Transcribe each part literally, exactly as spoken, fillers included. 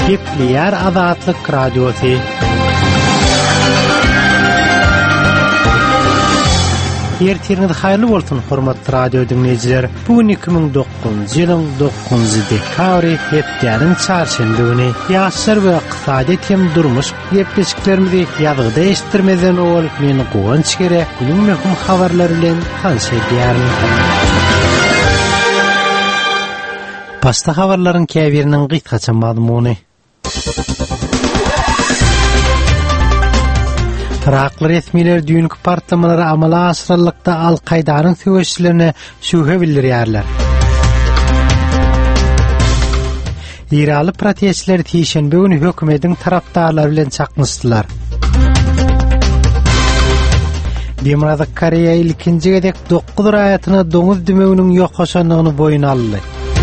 Gepleyer Azatlyk Radiosu. Ertiriniz hayırlı bolsun hormatly radio dinleyijiler. Bugün iki ming dokuzunjy ýylyň dokuzunjy dekabry hepdeniň çarşembe güni ýaşlar we ykdysady tem durmuş gepleşiklerimizi ýazgyda eşitdirmeden ol meni gowanç gerek günüň möhüm habarlary bilen tanşydýaryn. Başta habarlaryň käbiriniň gysgaça mazmuny. Irakly resmiler dünkü partlamalary amala aşyrylykda Al-Qaydanyň söwüşçilerine şüphe bildirýärler. İranly protestçiler Tişenbe güni hökümetiň tarapdarlary bilen çakmışdylar. Demokratik Koreýa ilkinji gedek dokuz raýatyna doňuz dümeginiň ýoklaşanyny boýuna aldy.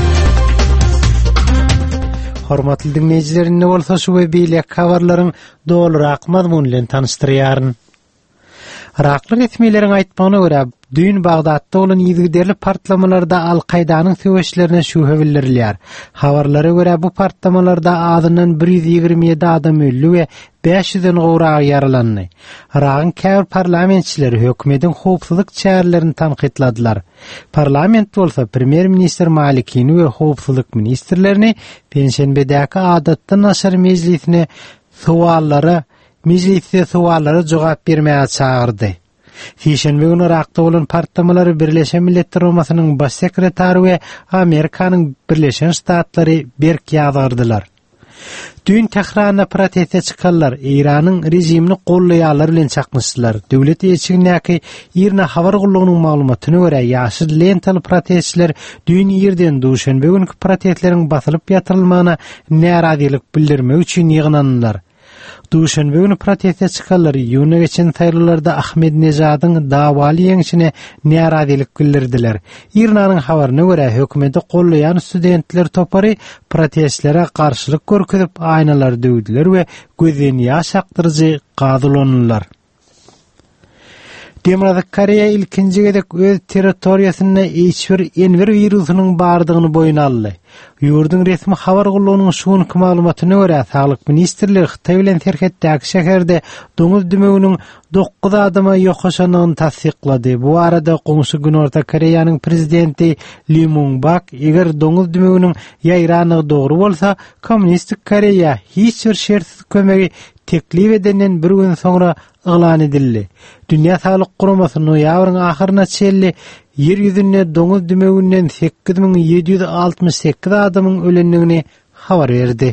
Hormatly dinleyijiler, ne bolsa şu we beýle habarlaryň dolurak mazmuny bilen tanışdyrýaryn. Irakly resmiýetiň aýtmagyna görä, dün Bagdatda bolan ýygyderli partlamalarda Al-Qaydanyň söwüşçilerine şüphe bildirilýär. Habarlara görä bu partlamalarda adyndan bir ýüz ýigirme ýedi adam öldü we beş ýüzden gowrak ýaralandy. Irakyň käbir parlamentçileri hökümetiň howpsuzlyk çärelerini tanqidladylar. Parlament bolsa premier minister Malikini we howpsuzlyk ministrlerini Penşenbedäki adatdan naşar mejlisine suwallary mejlisde suwallary jogap bermäge çağırdy. Tişenbe güni Irakda bolan partlamalary Birleşen Milletler Ugamasynyň baş sekretary we Amerikanyň Birleşen Ştatlary berk ýazardylar. Dün Tehranda proteste çykanlar Iranyň rejimini gollaýanlar bilen çakmışdylar. Döwlet elçiligindäki ýerine habar gullugynyň maglumatyna görä, ýaşy lentaly protestçiler dün ýerden duşanbe günkü protestleriň basylyp ýatyrylmagyna närazilik bildirmek üçin ýygnandylar. Duşanbe güni proteste çykanlar ýöne geçen saýlalarda Ahmednejadyň dawaly ýeňişine närazilik bildirdiler. İranyň habaryna görä, hökümeti gollaýan studentler topary protestlere garşylyk görkezip aýnalar döwdiler we gözden ýaş akdyrjy gazylandylar. Demokratik Koreýa ilkinji gedek öz territoriýasyna H bir N bir wirusynyň bardygyny boýuna aldy. Ýurdun resmi habar gullugynyň şuňky maglumatyna görä, Saglyk ministrligi Xitay bilen terhetdäki şäherde doňuz dümeginiň dokuz adama ýoklaşanyny tasdiklady. Bu arada goňşy Günorta Koreýanyň prezidenti Lee Myung-bak eger doňuz dümeginiň ýaýranygy dogry bolsa, Kommunistik Koreýa hiç bir şertsiz kömegi teklif edenden bir gün soňra ýylan edildi. Dünýä Saglyk Guramasyny noýabryň ahyryna çelli yer ýüzünde doňuz dümeginden sekiz bin ýedi ýüz altymyş sekiz adamyň ölenligini habar berdi.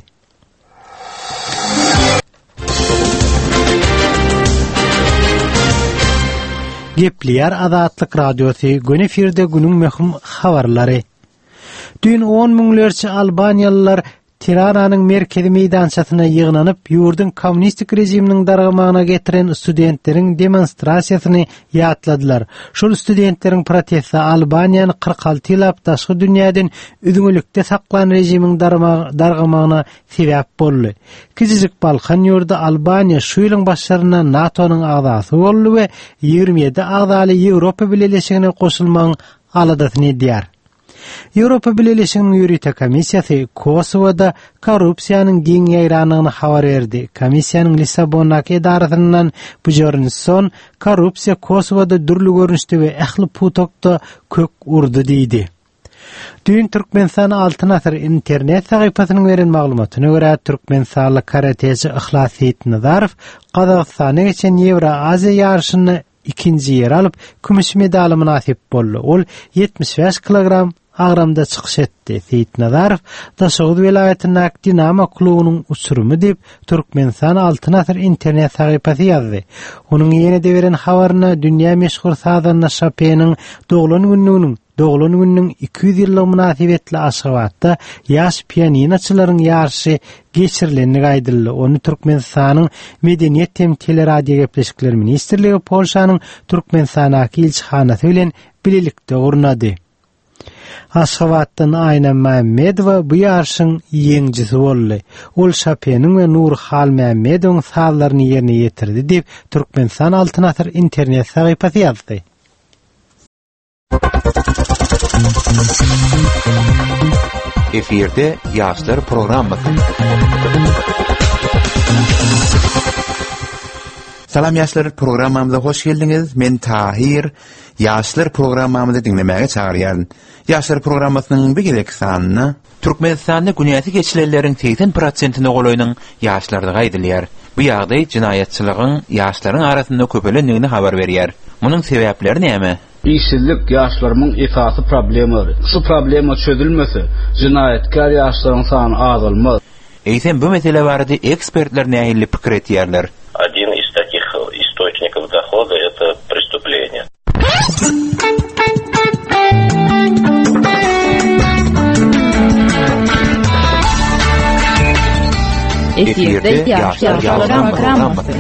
Gepleyer Azatlyk Radiosu gün efirde günüň möhüm habarlary. Dün on miňlerçe Albaniýalılar Tirananyň merkezi meýdançasyna ýygnanyp, ýurdun kommunistik rejiminiň dargamagyna getiren studentleriň demonstrasiýasyny ýatladylar. Şol studentleriň protesti Albaniýany kırk alty ýyl taşky dünýäden üdüňlükde saklan rejiminiň dargamagyna sebäp boldy. Kiçik Balkan ýurdu Albaniýa şu ýylyň başlaryna NATO'nyň agdasy boldy we ýigirme ýedi agdaly Ýewropa Birleşigine goşulmagyň aladasyny edýär. Ýewropa Birleşiginiň ýürütme komissiýasy Kosowoda korrupsiýanyň giň ýaýranyny habar berdi. Komissiýanyň Lissabondaky edarasyndan bu jornson korrupsiýa Kosowoda dürli görnüşde we ähli putokda kök urdy diýdi. Dün Türkmenistan Altyn Asr internet sahypasynyň beren maglumatyna görä, Türkmenistanly karateçi Ihlas Seyitnazarow Gazagstana geçen Ýewra-Aziýa ýarşyny ikinji ýer alyp kümüş medal münasip boldy. Ol yetmiş beş kilogram agramda çykyş etdi. Seyitnazarow Daşoğuz welaýatynyň Dinamo klubynyň uçurumy diýip Türkmenistan Altyn Asr internet sahypasy ýazdy. Onuň ýene-de beren habaryna dünýä meşhur sazanna Chopin'ň doglan gününiň doglan gününiň iki yüz ýyllyk münasibetli Aşgabatda ýaş pianinoçylaryň ýarşy geçirilenligi aýdyldy. Onu Türkmenistanyň Medeniýet hem teleradio gepleşikleri ministrligi Polşanyň Türkmenistanaky elçihanasy bilen bilelikde gurnady. Aşgabatdan Ayna Mehmedowa bu ýarşyň ýeňjisi boldy. Ol Chopin'ň we Nur Hal Mehmedowyň sazlaryny ýerine ýetirdi diýip Türkmenistan Altyn Asr internet sahypasy ýazdy. Eferde Yaşlar programması. Salam Yaşlar programmamıza hoş geldiniz. Men Tahir. Yaşlar programmamızı dinlemeye çağırıyorum. Yaşlar programmasının bir gerek sanını Türkmenistan'da güneyati geçilenlerin seksen prosentini goloyunun yaşlarda gaydılıyar. Bu ýagdaý jinayetçiligiň yaşların arasında köpelendigini habar berýär. Munyň sebäpleri näme? İşsizlik yaşlarımın esasy problemi. Şu problemi çözülmese, jinayetkar yaşlaryň sany azalmaz. Eýsem bu mesele barada ekspertler nähili pikir etýärler. Один из таких источников дохода – это преступление. Eferde Yaşlar programması.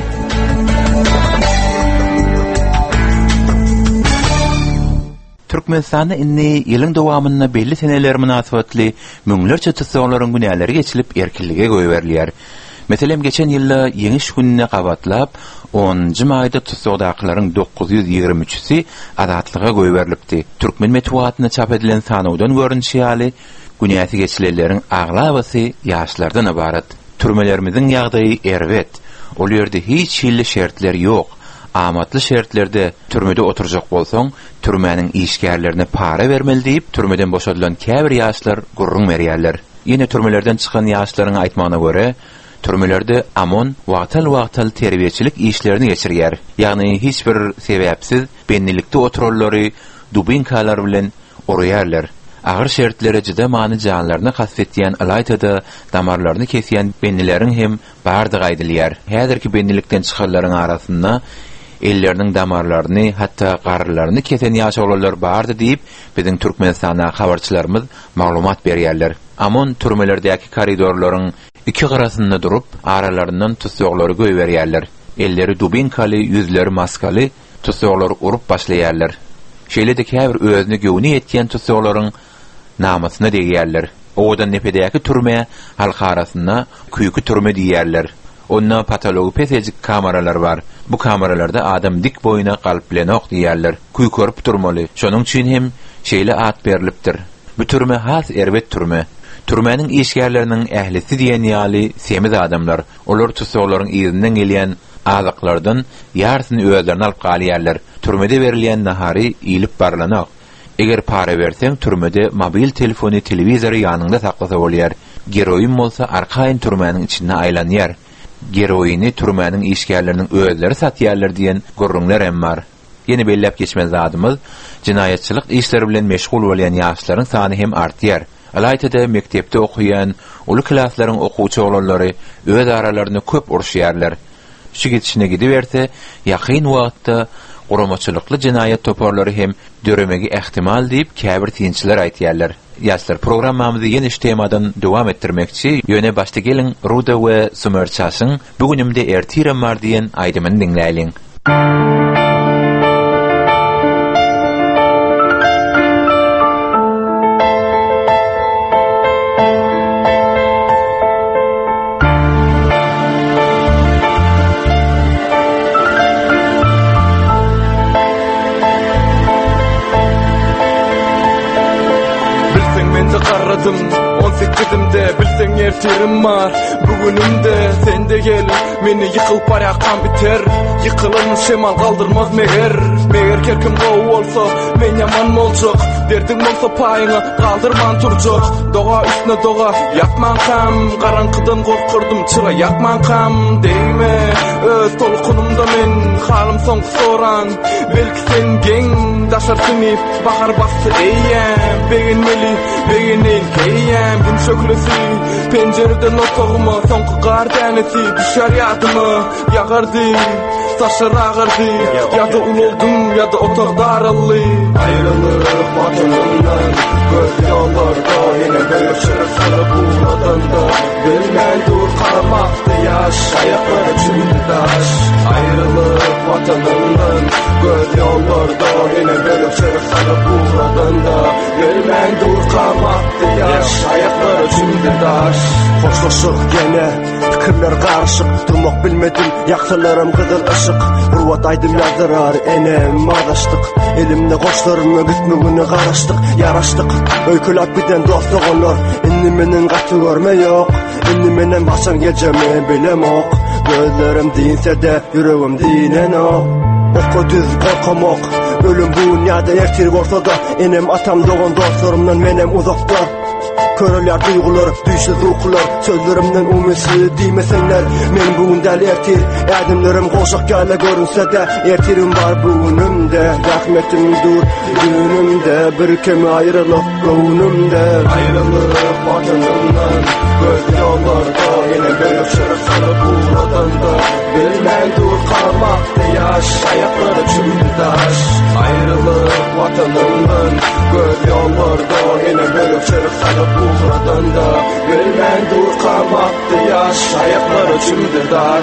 Türkmenistanda inni ýylyň dowamynda belli seneler münasibetli müňlerçe tutsaklaryň günäleri geçilip erkinlige goýberler. Meselem geçen ýylda ýeňiş gününe gabatlap onunjy maýda tutsakdaklaryň dokuz ýüz ýigirme üçi adatlyga goýberilipdi. Türkmen metbuatyna çap edilen sanawdan görünýär ýaly günäti geçilenleriň aglabasy ýaşlardan ibaret. Türmelerimiziň ýagdaýy erwet. Ol ýerde hiç hilli şertler ýok. Amatly şertlerde türmede oturjak bolsaň, türmäniň işgärlerine para bermeli diýip, türmeden boşadylan käbir ýaşlar gurrun berýärler. Ýene türmelerden çykan ýaşlaryň aýtmagyna görä, türmelerde amon wagtal-wagtal terbiýeçilik işlerini geçirýär. Ýagny hiç bir sebäpsiz bennilikde oturarlary dubinkalar bilen orýarlar. Agyr şertlere jyda many janlaryna kastetýän alaytada damarlaryny kesýän bennileriň hem bardygy aýdylýar. Häzirki bennilikden çykanlaryň arasynda elleriniň damarlaryny hatda garrylaryny kesen ýaşaglar bardy diýip biziň Türkmenistana habarçylarymyz maglumat berýärler. Amon türmelerdäki koridorlaryň iki garasynda durup aralaryndan tutsaklary goýberýärler. Elleri dubinkaly, ýüzleri maskaly tutsaklary urup başlaýarlar. Şeýle-de käbir özüni göwni etýän tutsaklaryň namasyna diýýärler. Odan nepedäki türme halk arasynda küýkü türme diýýärler. Onda patologi pesejik kameralar bar. Bu kameralarda adam dik boyuna galyp bilen ok diýärler. Küý körüp durmaly. Şonuň üçin hem şeýle at berilipdir. Bu türme has erwet türme. Türmäniň işgärleriniň ählisi diýen ýaly semiz adamlar. Olar tutsaklaryň ýerinden gelýän azaklardan ýarsyny özlerine alyp galýarlar. Türmede berilýän nahary iýilip barlanak. Eger para berseň, türmede mobil telefony, telewizori ýanynda saklasa bolýar. Geroin bolsa arkaýyn türmäniň içinde aýlanýar. Geroini türmäniň işgärleriniň özleri satýarlar diýen gurrunlar hem bar. Ýene bellep geçmez adymyz, jinayetçilik işleri bilen meşgul bolan ýaşlaryň sany hem artýar. Alaytada mektepde okuyan, uly klaslaryň okuwçy olanlary öz aralaryny köp urşýarlar. Şu geçişine gidiberse, ýakyn wagtda guramaçylykly jinayet toparlary hem döremegi ihtimal diýip käbir tinçiler aýtýarlar. Ýaşlar programmamyzy ýene şu temadan dowam etdirmekçi, ýöne başda gelin Ruda we Sumerçasyň bugünimde ertirem bar diýen aýdymyny dinläýin. on sekizimde bilseň ertirim bar. Bugünümde sende gel, meni yıkılıp barýakan biter. Yıkılın şemal kaldırmaz meger. Meger kerkim gowy bolsa, men yaman boljak. Derdiň bolsa paýyňy kaldyrman turjak. Doga üstüne doga, yapman kam. Garankydan gorkurdum, çıra yapman kam. Deýme, öz tolkunumda men halim soň soran. Belki sen geň daşarsyň, bahar bastı eýem. Beginmeli, beginel keýem. Gün şöklesi, pencereden otoguma soňky gar dänesi düşer ýadyma ýagardy. Taşır ağırdı, ya da uloldum ya da otogda arally. Ayrılık vatanından, göz yollarda yine bölüşür sana bu vatanda. Bilmän dur karamakdy yaş, ayakları çümdi taş. Ayrılık vatanından, göz yollarda yine bölüşür sana bu vatanda. Bilmän dur karamakdy yaş, ayakları çümdi taş. Hoşlaşık gene Fikirler qarışık, durmak bilmedim, yaxşılarım qızıl ışık. Hurvat aydım yazdırar, enem adaştık. Elimde qoşlarımla bitmegini qaraştık, yaraştık. Öykülap biden dostluq olur, inni menen qaçı görme yok. Inni menen başan geleceğimi bilem ok. Gözlerim dinse de, yüreğim dinen ok. Oku düz korkamok, ölüm bu dünyada ertir olsa da, enem atam doğan dostlarımdan menem uzakta. Körüler duygular, düşü ruhlar, sözlerimden umesi deymesenler. Men bugün däl ertir, erdimlerim goşak gele görünse de, ertirim var bugünümde, rahmetim dur günümde, bir kemi ayrılık gönlümde. Ayrılık vatanımdan, göz yollarda, yine böyle şeref salıp uğradan da, bilmen dur kalmakta yaş, ayakları çümdü taş. Ayrılık vatanımdan, göz yollarda, yine böyle şeref salıp uğradan da, bilmen dur kalmakta yaş, ayakları çümdü taş.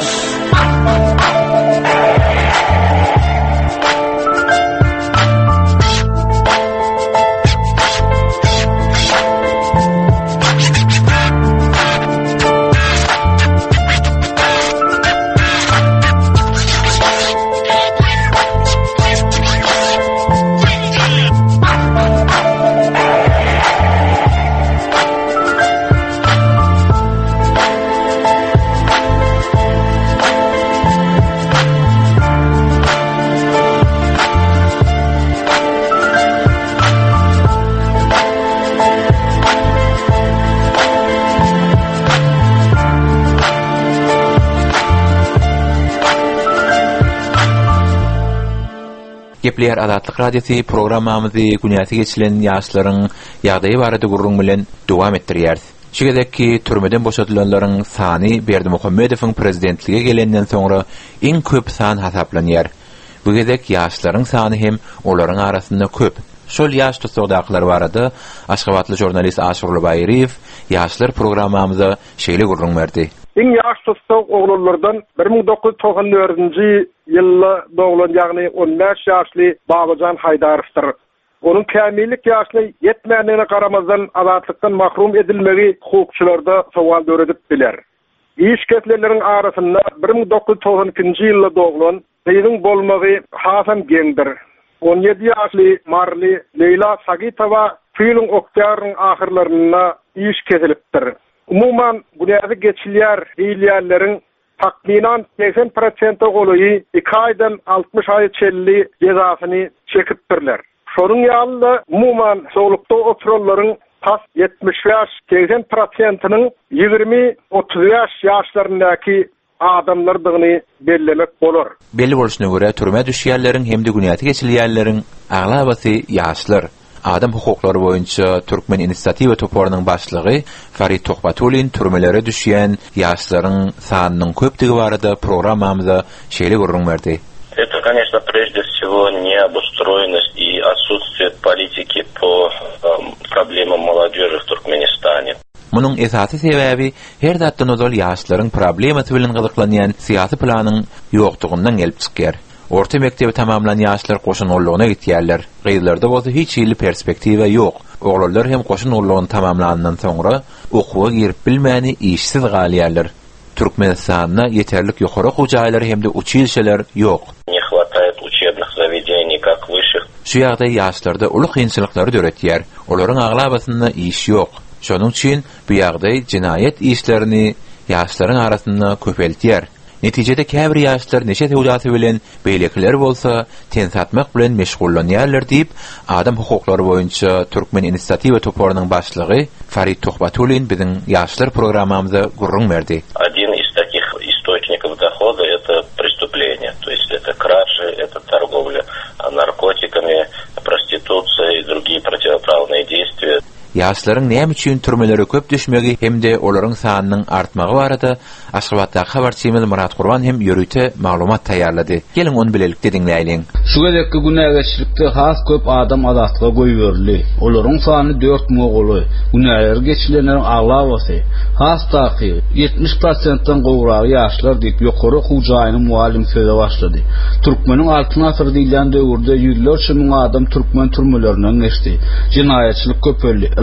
Gepler Adatlyk Radiosi programmamyzy günäsi geçilen ýaşlaryň ýagdaýy barada gurrun bilen dowam etdirýär. Şigedeki türmeden boşatylanlaryň sany Berdimuhammedowyň prezidentlige gelenden soňra iň köp san hasaplanýar. Bu gedek ýaşlaryň sany hem olaryň arasynda köp. Şol ýaş tutdaklar barada Aşgabatly jurnalist Aşurly Baýriýew ýaşlar programmamyza şeýle gurrun berdi. İň ýaş tutsak oglanlardan bir ming dokuz yüz toksan dördünji ýylda doglan, ýagny on beş ýaşly Babajan Haydarowdyr. Onun kämillik ýaşyna ýetmänligine garamazdan azatlykdan mahrum edilmegi hukukçylarda sowal döredip biler. İş keslerleriň arasynda bir ming dokuz yüz toksan ikinji ýylda doglan beýiň bolmagy Hasan Gengdir. on ýedi ýaşly Marli Leyla Sagitowa Fiýlüň oktýaryň ahyrlaryna iş kesilipdir. Umuman günäzi geçilýär diýilýärleriň takminan seksen prosent golaýy iki aýdan altmış aý çelli cezasyny çekipdirler. Şonuň ýalyda umuman soglukda oturanlaryň tas yetmiş ýaş seksen prosentynyň ýygrimi otuz ýaş ýaşlaryndaky adamlardygyny bellemek bolar. Belli bolşuna görä türme düşýärleriň hemde günäti geçilýärleriň aglabasy ýaşlar. Adam hukuklary boýunça Türkmen inisiatiwa toparynyň başlygy Farid Tohbatulin türmelere düşýän ýaşlaryň sanynyň köpdigi barada programmamyza şeýle gurrun berdi. Это, конечно, прежде всего не обустроенность и отсутствие политики по э, проблемам молодежи в Туркменистане. Munyň esasy sebäbi her zatdan ozal ýaşlaryň problemasy bilen gyzyklanýan syýasy planyň ýokdugyndan gelip çykýar. Orta mektebi tamamlan ýaşlar goşun orlugyna gitýärler. Gyzlarda bolsa hiç ýyly perspektiwa ýok. Oglanlar hem goşun orlugyny tamamlanandan soňra okuwa girip bilmäni işsiz galýarlar. Türkmenistanda yeterlik ýokary hujaýlar hemde uçilşeler ýok. Не хватает учебных заведений как высших. Şu ýagdaý ýaşlarda uly kynçylyklary döretýär. Olaryň aglabasynda iş ýok. Şonuň üçin bu ýagdaý jinayet işlerini ýaşlaryň arasynda köpeltýär. Netijede käbir ýaşlar neçe tewdaty bilen beýlekler bolsa, ten satmak bilen meşgullanýarlar diýip, adam hukuklary boýunça Türkmen inisiatiwa toparynyň başlygy Farid Tohbatulin biziň ýaşlar programmamyza gurrun berdi. Один из таких источников дохода — это преступление, то есть это кражи, это торговля наркотиками, проституция и другие противоправные действия. Ýaşlaryň näme üçin türmelere köp düşmegi hemde olaryň sanynyň artmagy barada Aşgabatda habarçymyz Murat Gurban hem ýörüte maglumat taýýarlady. Gelin onu bilelik diňläýin. Şu gedekki günägeçlikde has köp adam adatlyga goýberli. Olaryň sany dört ming goly. Günäler geçilenlerin aglabasy. Has taky yetmiş prosentden gowragy ýaşlar diýip ýokary hujaýyny muallim söze başlady. Türkmeniň altyn asr diýilen döwürde ýüzlerçe ming adam türkmen türmelerinden geçdi. Jinaýatçylyk köpeldi.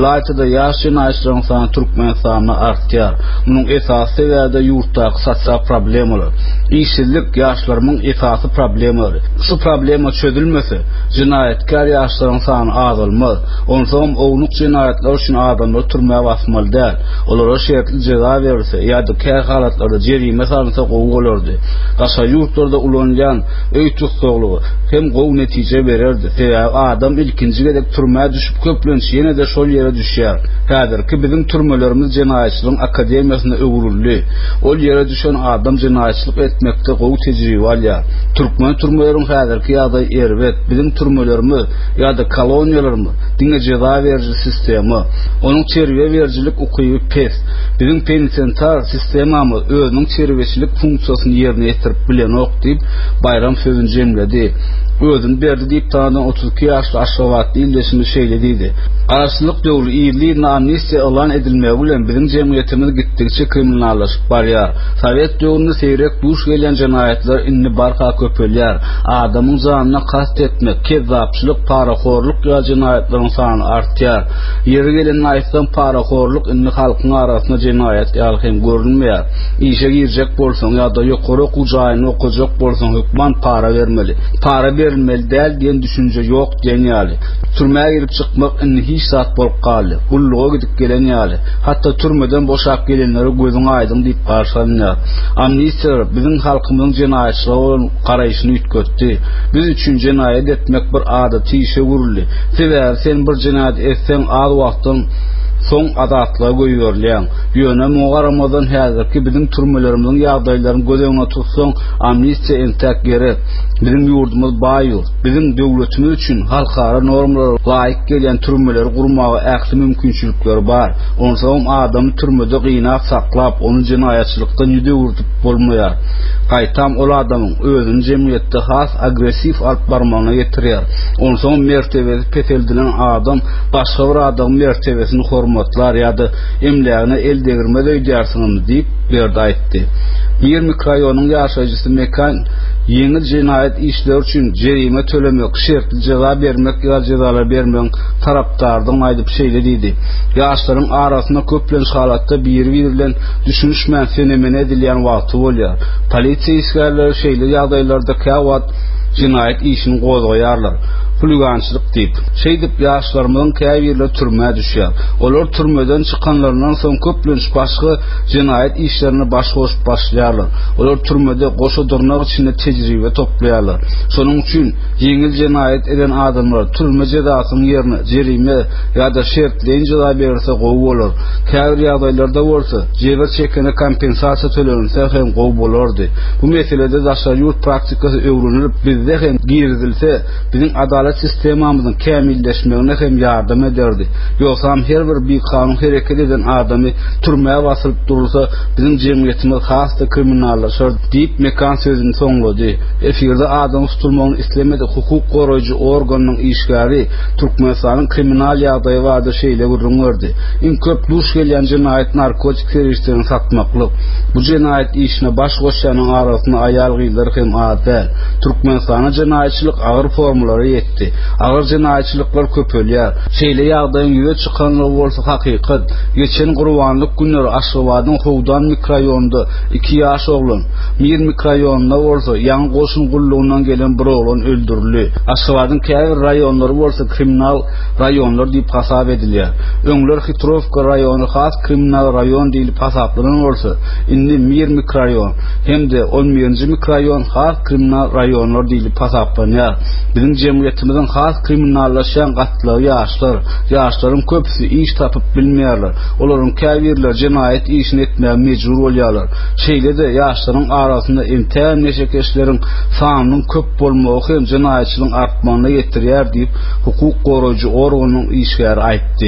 Ulaytyda ýaşy naşylaryň sany Türkmenistanda artýar. Munyň esasy sebäbi ýurtdaky sosial problemler. İşsizlik ýaşlaryň esasy problemleri. Şu problema çözülmese, jinayatkar ýaşlaryň sany azalmaz. Onsoň owluk jinayatlar üçin adamlar türmäge basmaly däl. Olara şertli ceza verilse, ýa-da kär halatlarda jerime salynsa gowy bolardy. Gaşa ýurtlarda ulanýan öý tutsaglygy hem gowy netije bererdi. Sebäbi adam ilkinji gedek türmäge düşüp köplençi ýene de şol ýere düşýär. Häzirki biziň türmelerimiz jinayatçylygyň akademiýasyna öwrüldi. Ol ýere düşen adam jinayatçylyk etmekde gowy tejribe alýar. Türkmen türmeleriň häzirki ýagdaý erbet, biziň türmelerimiz ýa-da koloniýalarmy diňe ceza berýän sistemi, onuň çerwe berjilik ukyby pes. Biziň penitensiar sistemamy özüniň çerweçilik funksiýasyny ýerine ýetirip bilenok diýip bayram sözüni jemledi. Özün berdi diýip taýdan otuz iki ýaşly aşgabatly illeşimi şeýlediydi. Araçlyk döwri ýyllygyna amnistiýa elan edilmegi bilen biziň jemgyýetimiz gitdikçe kriminallaşyp barýar. Sowet döwründe seýrek duş gelýän jinayatlar inni barka köpelýär. Adamyň janyna kast etmek, kezzapçylyk, paraxorluk ýa jinayatlaryň sany artýar. Ýeri gelen naýsdan paraxorluk inni halkyň arasynda jinayat ýalhym görünmeýär. Işe girjek bolsaň ýa-da ýokary okujaýyny okujak bolsaň hükman para bermeli. Para berilmeli däl diýen düşünje ýok diýenýärli. Türmäge girip çykmak inni hiç zat bolup galy. Ulluga gidip gelen ýaly. Hatda türmeden boşap gelenleri gözüň aýdym diýip garşalanýar. Amnistiýa biziň halkymyzyň jinayatçylygyna garaýyşyny ütkötdi. Biz üçin jinayat etmek bir adaty işe guruldy. Sebäbi sen bir jinayat etseň az wagtdan soň adatlyga goýberleň. Ýöne mugaramadan häzirki biziň türmelerimiziň ýagdaýlaryny göz öňüne tutsaň, amnistiýa entek gerek. Biziň ýurdumyz baý ýurt. Biziň döwletimiz üçin halkara normalara laýyk gelýän türmeleri gurmagy ähli mümkinçilikleri bar. Onsoň adamy türmede gynap saklap, onu jinayatçylykdan ýüdürtip bolmaýar. Gaýtam ol adamyň özüni jemgyýetde has agressiv alyp barmagyna ýetirýär. Onsoň mertebesi peteldilen adam başga bir adam mertebesini hormatlar ýa-da emlegine el degirmede öýdärsiňiz diýip berdi aýtdy. Bir mikroýonyň ýaşaýjysy mekan ýeňil jinayat işleri üçin jerime tölemek, şertli ceza bermek ýa cezalar bermek tarapdardyň aýdyp şeýlediydi. Ýaşlaryň arasynda köplenç halatda bir-biri bilen düşünüşmän fenomen edilýän wagty bolýar. Polisiýa iskerleri şeýle ýagdaýlarda käwat jinayat işini gozgaýarlar. Huligançylyk diýip şeýdip ýaşlarymyň käbirle türmäge düşýär. Olar türmeden çykanlaryndan soň köplenç başga jinayat işlerini baş goşup başlaýarlar. Olar türmede goşa durnak içinde tejribe toplaýarlar. Şonuň üçin ýeňil jinayat eden adamlar türme jezasynyň ýerine jerime ýa-da şertli ceza berse gowy bolar. Käbir ýagdaýlarda bolsa, jeber çekene kompensasiýa tölense hem gowy bolardy. Bu meselede daşary ýurt praktikasy öwrünilip bizde hem girdilse, biziň adalet sistemamyzyň kämilleşmegine hem ýardam ederdi. Ýoksam her bir bir kanun hereket eden adamy türmäge basylyp durulsa, biziň jemgyýetimiz hasda kriminallaşar diýip mekan sözüni soňlady. Efirde adam tutulmagyny islemede hukuk goraýjy organyň işgäri Türkmenistanyň kriminal ýagdaýy wada şeýle gurulmady. Iň köp duş gelýän jinayat narkotik serwislerini satmaklyk. Bu jinayat işine baş goşanyň arasynda aýal gyýlar hem adal. Türkmenistanyň jinayatçylyk agyr formulary ýetdi. Agyr jinayatçylyklar köpelýär. Şeýle ýagdaýyň ýüze çykanlygy bolsa hakykat. Geçen Gurbanlyk günleri Aşgabatyň Howdan mikroýonunda iki ýaş oglan, bir mikroýonunda bolsa ýaňy goşun gullugyndan gelen bir oglan öldürildi. Aşgabatyň käbir raýonlary bolsa kriminal raýonlar diýip hasap edilýär. Öňler Hitrovka raýony has kriminal raýon diýilip hasaplanan bolsa, indi bir mikroýon hemde on birinji mikroýon has kriminal raýonlar diýilip hasaplanýar. Biziň jemgyýetimiziň has kriminallaşan gatlygy ýaşlar, ýaşlaryň köpüsi iş tapyp bilmeýärler. Olaryň käbirler jinayat işini etmäge mejbur bolýarlar. Şeýle-de ýaşlaryň arasynda intern neşekeşleriň sanynyň köp bolmagy hem jinayatçylygyň artmagyna ýetirýär diýip hukuk goraýjy organyň işgäri aýtdy.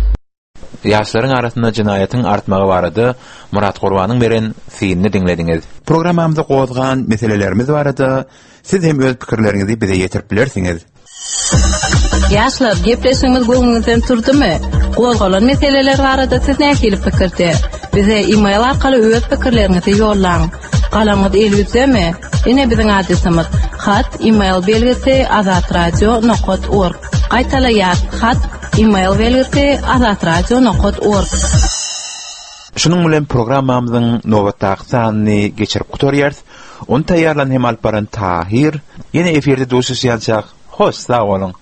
Ýaşlaryň arasynda jinayatyň artmagy barady. Murat Gurbanyň beren fiilini dinlediňiz. Programmamyzda gozgan meselelerimiz barady. Siz hem öz pikirleriňizi bize ýetirip bilersiňiz. Ýaşlar, gepleşigimiz göňüňizden turdymy? Gozgalan meseleler barada siz näme pikirde? Bize e-mail arkaly öz pikirleriňizi ýollaň. Galamyz elbizmi? Ine biziň adresimiz hat email belgisi azat radio nokta org. Gaýtalaýar hat E-mail belgisi azat radio nokta org. Şunun bilen programmamyzyň nowatdaky sanyny geçirip gutarýarys. Onu taýýarlan hem alparan Tahir. Ýene eferde doşuşýançak. Hoş sag bolun.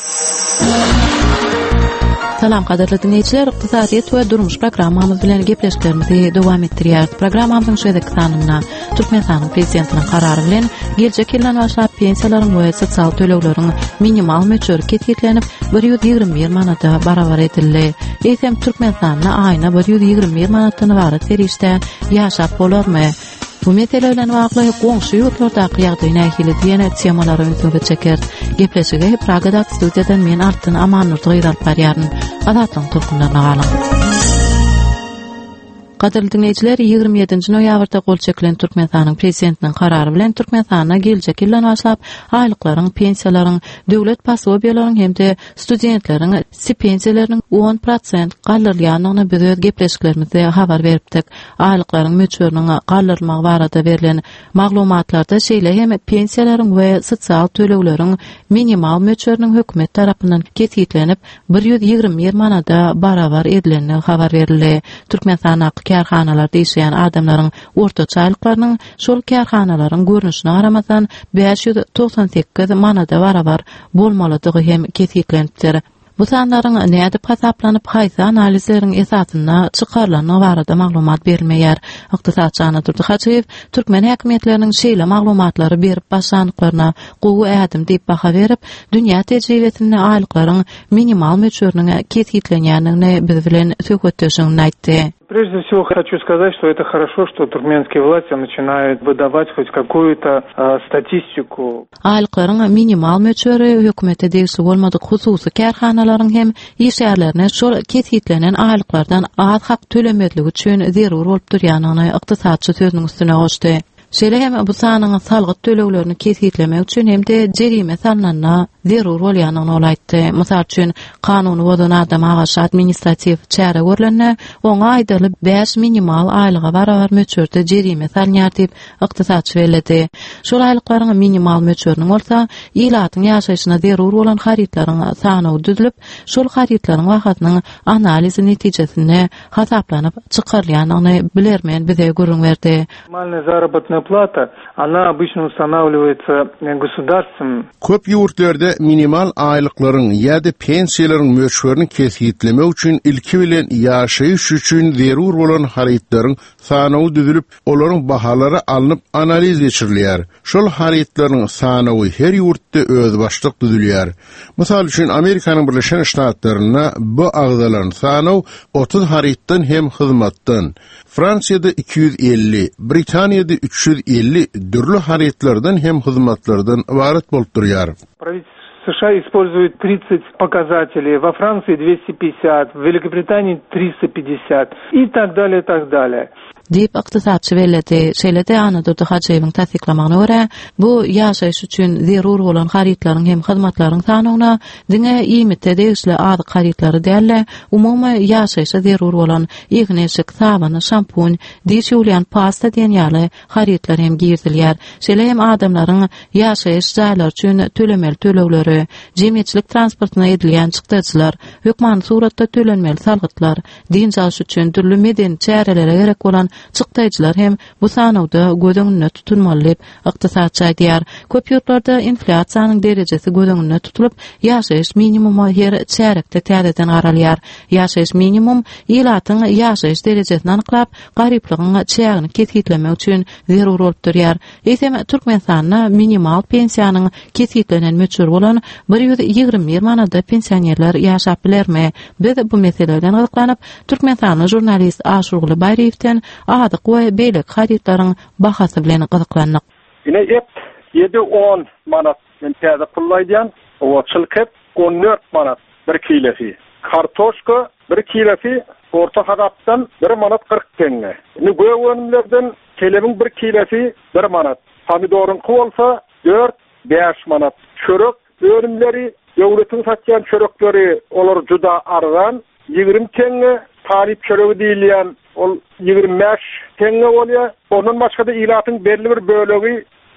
Salam kadarly dinleýijiler, ykdysadyýet we durmuş programmamyz bilen gepleşiklerimizi dowam etdirýär. Programmamyzyň şeýdeki sanyna Türkmenistanyň prezidentiniň karary bilen geljek ýyldan başlap pensiýalaryň we sosial tölegleriň minimal möçüri ketgilenip bir ýüz ýigirme bir manata barabar edildi. Eýsem Türkmenistanyň aýyna bir ýüz ýigirme bir manatdan ibaret serişde ýaşap bolarmy? Bu meselelerle bagly goňşy ýurtlardaky ýagdaýy nähili diýen temalar öňüňe çeker. Gepleşige Pragada studiýadan men Artyn Amanur toýdap barýaryn. Adatlyň turkunlaryna galyň. Qadarly dinleýijiler, ýigirme ýedinji noýabrda gol çekilen Türkmenistanyň prezidentiniň karary bilen Türkmenistana geljek ýyldan başlap aýlyklaryň, pensiýalaryň, döwlet pasobiýalaryň hemde studentleriň stipendiýalarynyň on prosent gallyrýanyny biz öz gepleşiklerimizde habar beripdik. Aýlyklaryň möçüriniň gallyrmagy barada berilen maglumatlarda şeýle hem pensiýalaryň we sosial tölegleriň minimal möçüriniň hökümet tarapyndan ketgilenip bir ýüz ýigirme bir manada barabar edilenini habar berildi. Türkmenistana kärhanalarda işleyen adamlaryň ortaça aýlyklarynyň şol kärhanalaryň görnüşine garamazdan beş ýüz toksan sekiz manada barabar bolmalydygy hem ketgilenipdir. Bu sanlaryň näde hasaplanyp haýsy analizleriň esasyna çykarylanyny barada maglumat berilmeýär. Ykdysatçy Anatol Haçeýew türkmen häkimetleriniň şeýle maglumatlary berip başlanyklarına gowy ädim diýip baha berip, dünýä tejribesinde aýlyklaryň minimal möçüriniň ketgilenýänini biz bilen söhbetleşýärni aýtdy. Прежде всего хочу сказать, что это хорошо, что туркменские власти начинают выдавать хоть какую-то э, статистику. Aýlyklaryň minimal möçüri hökümete degişli bolmadyk hususy kärhanalaryň hem işgärlerine şol ketgitlenen aýlyklardan az hak tölemedligi üçin zerur bolup durýanyny ykdysatçy sözüniň üstüne goşdy. Şeýle hem bu sanyň salgyt töleglerini ketgitlemek üçin hemde jerime salnanyna zerur bolýanyny ol aýtdy. Mysal üçin kanuny bozan adam agaşy administrativ çäre görülende oňa aýdyly beş minimal aýlyga barabar möçürde jerime salnýar diýip ykdysatçy bellädi. Şol aýlyklaryň minimal möçüriniň bolsa ýylatyň ýaşaýyşyna zerur bolan haritlaryň sanawy düzülip, şol haritlaryň wagtynyň analizi netijesinde hasaplanyp çykarylýanyny bilermen bize görüň berdi. Минимальная заработная плата, она обычно устанавливается государством. Köp ýurtlarda minimal aýlyklaryň ýa-da pensiýalaryň möçürini kesgitlemek üçin ilki bilen ýaşaýyş üçin zerur bolan haritlaryň sanawy düzülip, olaryň bahalary alınıp analiz geçirilýär. Şol haritlaryň sanawy her ýurtda öz başlyk düzülýär. Mysal üçin Amerikanyň Birleşen Ştatlaryna bu agzalaryň sanawy otuz haritdan hem hyzmatdan, Fransiýada iki yüz elli, Britaniýada üç yüz elli dürli haritlardan hem hyzmatlardan ibaret bolup durýar. США используют тридцать показателей, во Франции двести пятьдесят, в Великобритании триста пятьдесят и так далее, и так далее. Diýip ykdysatçy bellädi. Şeýle-de Anatol Haçeýewiň tasdiklamagyna görä, bu ýaşaýyş üçin zerur bolan haritlaryň hem hyzmatlaryň sanawyna diňe iýmitde degişli az haritlary dälle, umumy ýaşaýyşa zerur bolan ýygneşik, sabany, şampun, diş ýuwlayan pasta diýen ýaly haritlar hem girdilýär. Şeýle hem adamlaryň ýaşaýyş jaýlary üçin tölemeli tölegleri, jemgyýetçilik transportyna edilýän çykdyjylar, hökman suratda tölenmeli salgytlar, din jaýyş üçin türlü meden çärelere gerek bolan çykdyjylar hem bu sanawda gödüňünde tutulmaly diýip ykdysatçy aýdýar. Köp ýurtlarda inflasiýanyň derejesi gödüňünde tutulup, ýaşaýyş minimumy her çärekde täzeden garalýar. Ýaşaýyş minimum ýylatyň ýaşaýyş derejesini anyklap, garyplygyň çägini ketgitlemek üçin zerur bolup durýar. Eýsem Türkmenistanyna minimal pensiýanyň ketgitlenen möçür bolan bir ýüz ýigirme bir manada pensionerler ýaşap bilermi? Biz bu meseleden gyzyklanıp, Türkmenistanyň jurnalist Aşurguly Baýrewden adyk we beýlek haritlaryň bahasy bilen gyzyklandyk. Ine et yedi on manat men täze pullaýdyan, o çylkyp on dört manat bir kilosi. Kartoşka bir kilosi orta hadapdan bir manat kırk tenge. Ine bu önümlerden kelemin bir kilosi bir manat. Pomidorun bolsa dört beş manat. Çörek önümleri döwletiň satýan çörekleri olar juda argan, ýigirme tenge. Talip çöregi diýilýän ol ýigirme beş tenge bolýar. Ondan başga da ýylatyň belli bir bölegi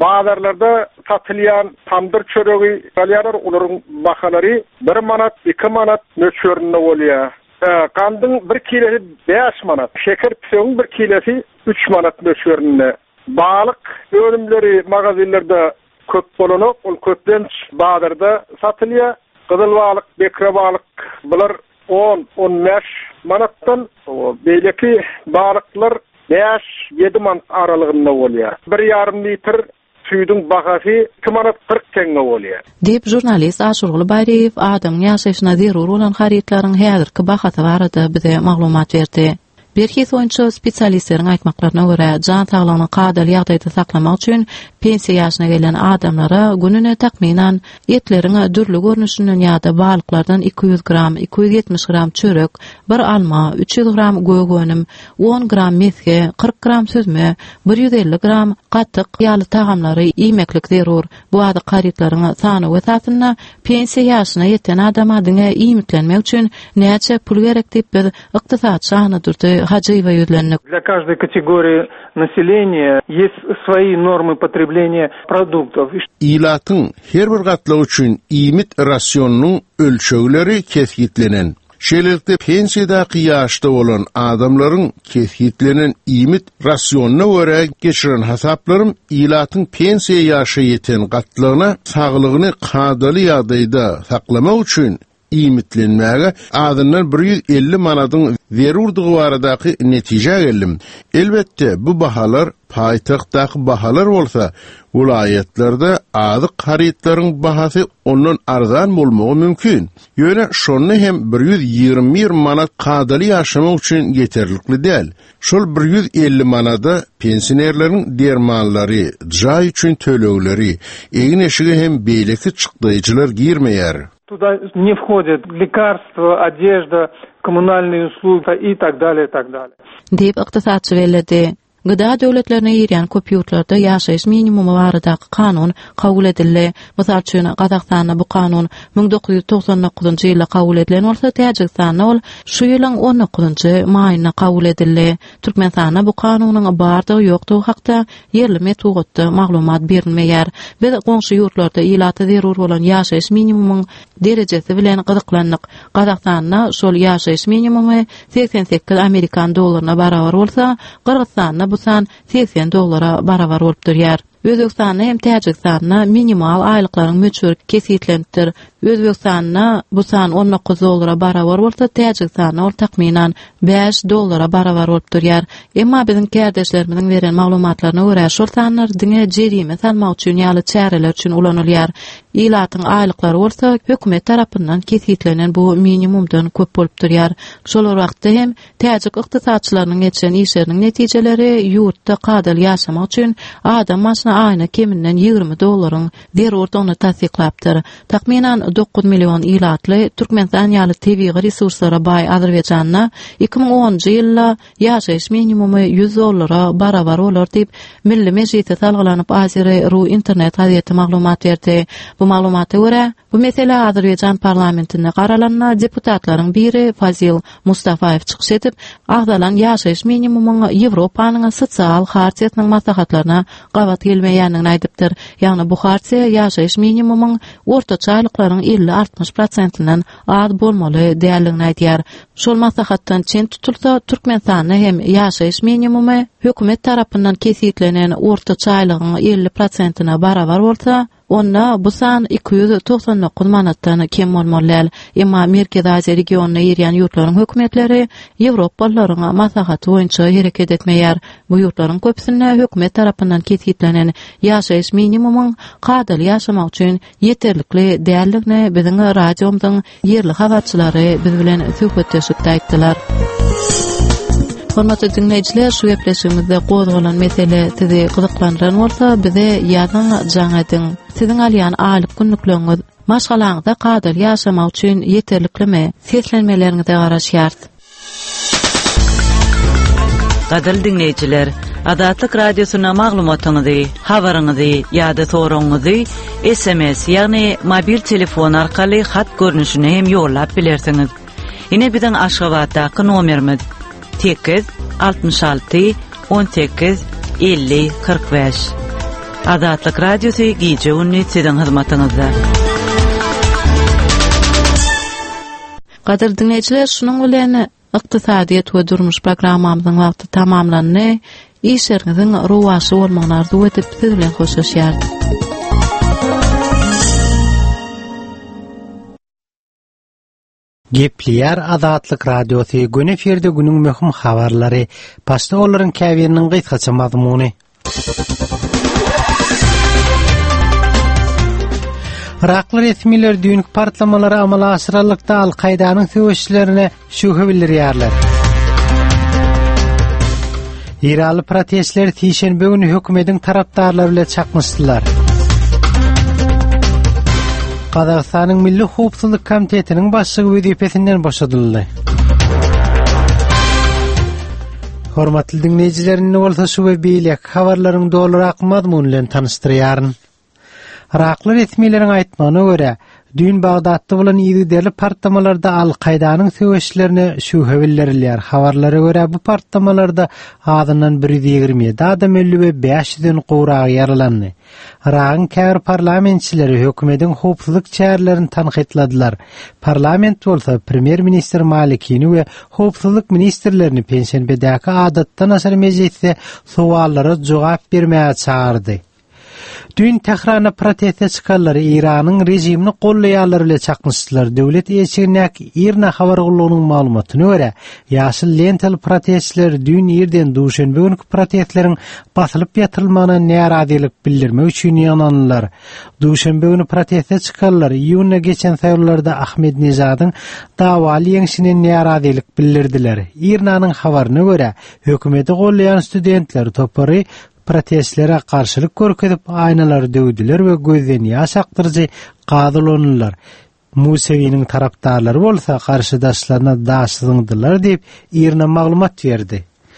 bazarlarda satılyan tandır çöregi galyalar olaryň bahalary bir manat, iki manat nöçöründe bolýar. Gandın bir kilesi beş manat, şeker pisoğun bir kilesi üç manat nöçöründe. Balık ürünleri magazinlerde köp bolanok, ol köplenç bazarda satılýar. Kızıl balık, bekre balık bular on on beş manattan, beýleki balıklar beş yedi manat aralygynda bolýar. bir yarım litr süýdüň bahasy iki manat kırk teňe bolýar. Dep jurnalist Aşurgul Bayreýew adamyň ýaşaşyna zerur bolan haritlaryň häzirki bahasy barada bize maglumat berdi. Berki soňçy spesialistleriň aýtmaklaryna görä, jan saglygyny gadal ýagdaýda saklamak üçin pensiýa ýaşyna gelen adamlara gününe takminan etleriň dürli görnüşinden ýa-da balyklardan iki yüz gram, iki yüz ýetmiş gram çörek, bir alma, üç yüz gram gögönüm, on gram meske, kırk gram süzme, bir yüz elli gram gatyk ýaly tagamlary iýmeklik zerur. Bu ady haritlaryň sany wetatynda pensiýa ýaşyna ýeten adama diňe iýmitlenmek üçin näçe pul gerek diýip biz ykdysat şahına durdy. Для каждой категории населения есть свои нормы потребления продуктов. İlatyň her bir gatlygy üçin iýmit rasionunyň ölçegleri kesgitlenen. Şeýlelikde pensiýadaky ýaşda bolan adamlaryň kesgitlenen iýmit rasionuna görä geçiren hasaplarym ilatyň pensiýa ýaşy ýeten gatlygyna saglygyny kadaly ýagdaýda saklamak üçin iýmitlenmäge adamlar bir yüz elli manatyň zerurdygy baradaky netije geldim. Elbetde bu bahalar paýtagtdaky bahalar bolsa, vilayetlerde azyk haritlaryň bahasy ondan arzan bolmagy mümkin. Ýöne şonu hem bir yüz ýygrimi bir manat kadaly ýaşamak üçin ýeterlikli däl. Şol bir yüz elli manada pensionerleriň dermanlary, jaý üçin tölegleri, egin eşigi hem beýleki çykdyjylar girmeýär. Туда не входят лекарства, одежда, коммунальные услуги и так далее, и так далее. Deyip ykdysatçy belirdi. Gıda döwletlerine ýerýän köp ýurtlarda ýaşaýyş minimumy baradaky kanun kabul edildi. Mysal üçin Gazakstanda bu kanun bin dokuz yüz toksan dokuzunçy ýylda kabul edilen bolsa, Täjikistanda ol şu ýylyň on dokuzunçy maýyna kabul edildi. Türkmenistanda bu kanunyň bardygy ýokdugy hakda ýerli metugatda maglumat berilmeýär. Biz goňşy ýurtlarda ýylaty zerur bolan ýaşaýyş minimumyň derejesi bilen gyzyklandyk. Gazakstanda şol ýaşaýyş minimumy seksen sekiz Amerikan dollaryna barabar bolsa, Kyrgyzstanda bu san seksen dollara barabar bolup durýar. Özbekistanda hem Täjikistanda minimal aýlyklaryň möçür kesitlendir. Özbekistanda bu san on dokuz dollara barabar bolsa, Täjikistanda ol takminan beş dollara barabar bolup durýar. Emma biziň kardeşlerimiziň beren maglumatlaryna görä şol sanlar diňe jerime salmak üçin ýaly çäreler üçin ulanylýar. Ýylatyň aýlyklary bolsa, hökümet tarapyndan kesitlenen bu minimumdan köp bolup durýar. Şol wagtda hem täjik ykdysatçylarynyň geçen işleriniň netijeleri ýurtda kadal ýaşamak üçin adam maşyna aýna keminden ýygrimi dollaryň zerurdy onu tasdiklapdyr. Takminan dokuz million ýylatly Türkmenistan ýaly tebii resurslara baý Azerbaýjanda iki bin onunçy ýylda ýaşaýyş minimumy yüz dollara barabar bolar diýip Milli Mejlise salgylanyp Azeri Ru internet gazetesi maglumat berdi. Bu maglumata görä, bu mesele Azerbaýjan parlamentinde garalanma deputatlaryň biri Fazil Mustafaew çykyş edip, agdalan ýaşaýyş minimumyň Ýewropanyň sosial hartiýatynyň maslahatlaryna gabat gelmeýändigini aýdypdyr. Ýagny bu hartiýa ýaşaýyş minimumyň ortaça aýlyklaryň elli altmış prosentindan az bolmaly däligini aýdýar. Şol maslahatdan çen tutulsa, Türkmenistanda hem ýaşaýyş minimumy hökümet tarapyndan kesitlenen ortaça aýlygyň elli prosentina barabar bolsa, onda bu san iki yüz toksan dokuz manatdan kem bolmaly. Emma Merkez Aziýa regionuna ýerýän ýurtlaryň hökümetleri Ýewropalylaryň maslahaty boýunça hereket etmeýär. Bu ýurtlaryň köpsine hökümet tarapyndan kesitlenen ýaşaýyş minimumyň kadal ýaşamak üçin ýeterlikli däligini biziň radiomyzyň ýerli habarçylary biz bilen söhbetleşip aýtdylar. Hormatly dinleyijiler, şu gepleşigimizde gozgalan mesele sizi gyzyklandyran bolsa, bize ýazyň jaňadyň. Siziň alýan aýlyk günlükleňiz maşgalaňyzda kadal ýaşamak üçin ýeterlikmi? Seslenmeleriňize garaşýar. Gadal dinleyijiler, Adatlyk radiosyna maglumatyňyzy, habaryňyzy ýa-da soragyňyzy S M S ýagny mobil telefon arkaly hat görnüşine hem ýollap bilersiňiz. Ine biziň Aşgabatdaky nomerimiz sekiz altmış alty on sekiz elli kırk beş Azatlyk Radiosu gije günni sizin hyzmatyňyzda. Gadir dinleyijiler, şunuň bilen ykdysadyýat we durmuş programmamyzyň wagty tamamlandy. İşleriňiziň ruwaşy bolmagyny arzu etip siz bilen hoşlaşýardy. Gepliyar Azatlyk Radiosu güne eferde günüň möhüm habarlary, başda olaryň käbiriniň gysgaça mazmuny. Irakly resmiler düňkü partlamalary amala aşyrarlykda Al-Qaidanyň söwüşçilerine şüphe bildirýärler. İranly protestler Tişenbe günü hökümetiň tarapdarlary bilen çakmışdylar. Qazaqstanyň Milli Howpsuzlyk Komitetiniň başlygy wezipesinden boşadyldy. Hormatly dinleyijileriniň bolsa şu we beýlek habarlaryň dolarak mazmuny bilen tanışdyrýaryn. Irakly resmileriň aýtmagyna görä, dün Bagdatda bolan ýigderli partlamalarda Al-Qaidanyň söwüşçilerine şüphe bildirilýär. Habarlara görä bu partlamalarda adından bir yüz ýigirme ýedi adam öldü we beş ýüzden gowrak ýaralandy. Irakyň käbir parlamentçileri hökümetiň howpsuzlyk çärelerini tanqidladylar. Parlament bolsa premier minister Malikini we howpsuzlyk ministrlerini pensiýendäki adatdan aşary mejlisde sowallara jogap bermäge çağırdy. Dün Tehrana proteste çıkarlar İran'ın rejimini qollaýarlar bilen çakmışdylar. Döwlet elçiliginiň İrna habargulugynyň maglumatyna görä, ýaşyl lentel protestçiler dün ýerden Duşanbe günkü protestleriň basylyp ýatyrylmagyna närazilik bildirmek üçin ýananlar. Duşanbe günü proteste çıkarlar ýylyna geçen saýyrlarda Ahmednejadyň dawaly ýeňşine närazilik bildirdiler. İrnanyň habaryna görä, hökümeti qollaýan studentler topary protestlere karşılık görkezip aynalar döwdiler we gözden ýaş aktyrjy gadylanýarlar. Musewiň tarapdarlary bolsa karşıdaşlaryna daşdylar diýip İran maglumat berdi.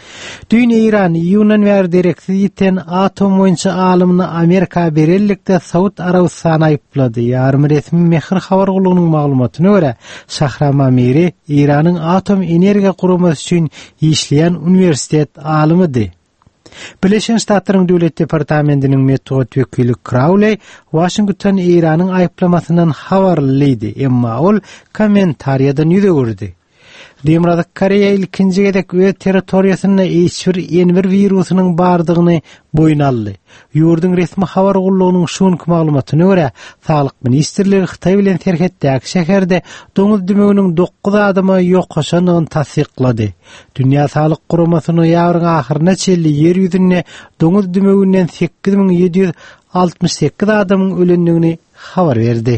Dün İran ýunan we direksiz ýeten atom boýunça alymyny Amerika berellikde Saud Arabistany aýplady. Ýarmy resmi Mehr habargulugynyň maglumatyna görä, Şahram Amiri İranyň atom energiýa gurulmasy üçin işleýän uniwersitet alymydy. Birleşen Ştatlaryň Döwlet Departamentiniň metod wekili Crowley Washington İranyň aýplamasyndan habarlydy, emma ol kommentariýadan ýüzegurdy. Demokratik Koreýa ilkinji gedek öz territoriýasyna hiçbir enbir wirusynyň bardygyny boýun aldy. Ýurdun resmi habar gullugynyň şuňky maglumatyna görä, Saglyk ministrligi Xitay bilen terhetdäki şäherde doňuz dümeginiň dokuz adamy ýoklaşanyny tasdiklady. Dünýä Saglyk Guramasynyň ýaryň ahyryna çelli ýer ýüzüne doňuz dümeginden sekiz bin ýedi ýüz altymyş sekiz adamyň ölendigini habar berdi.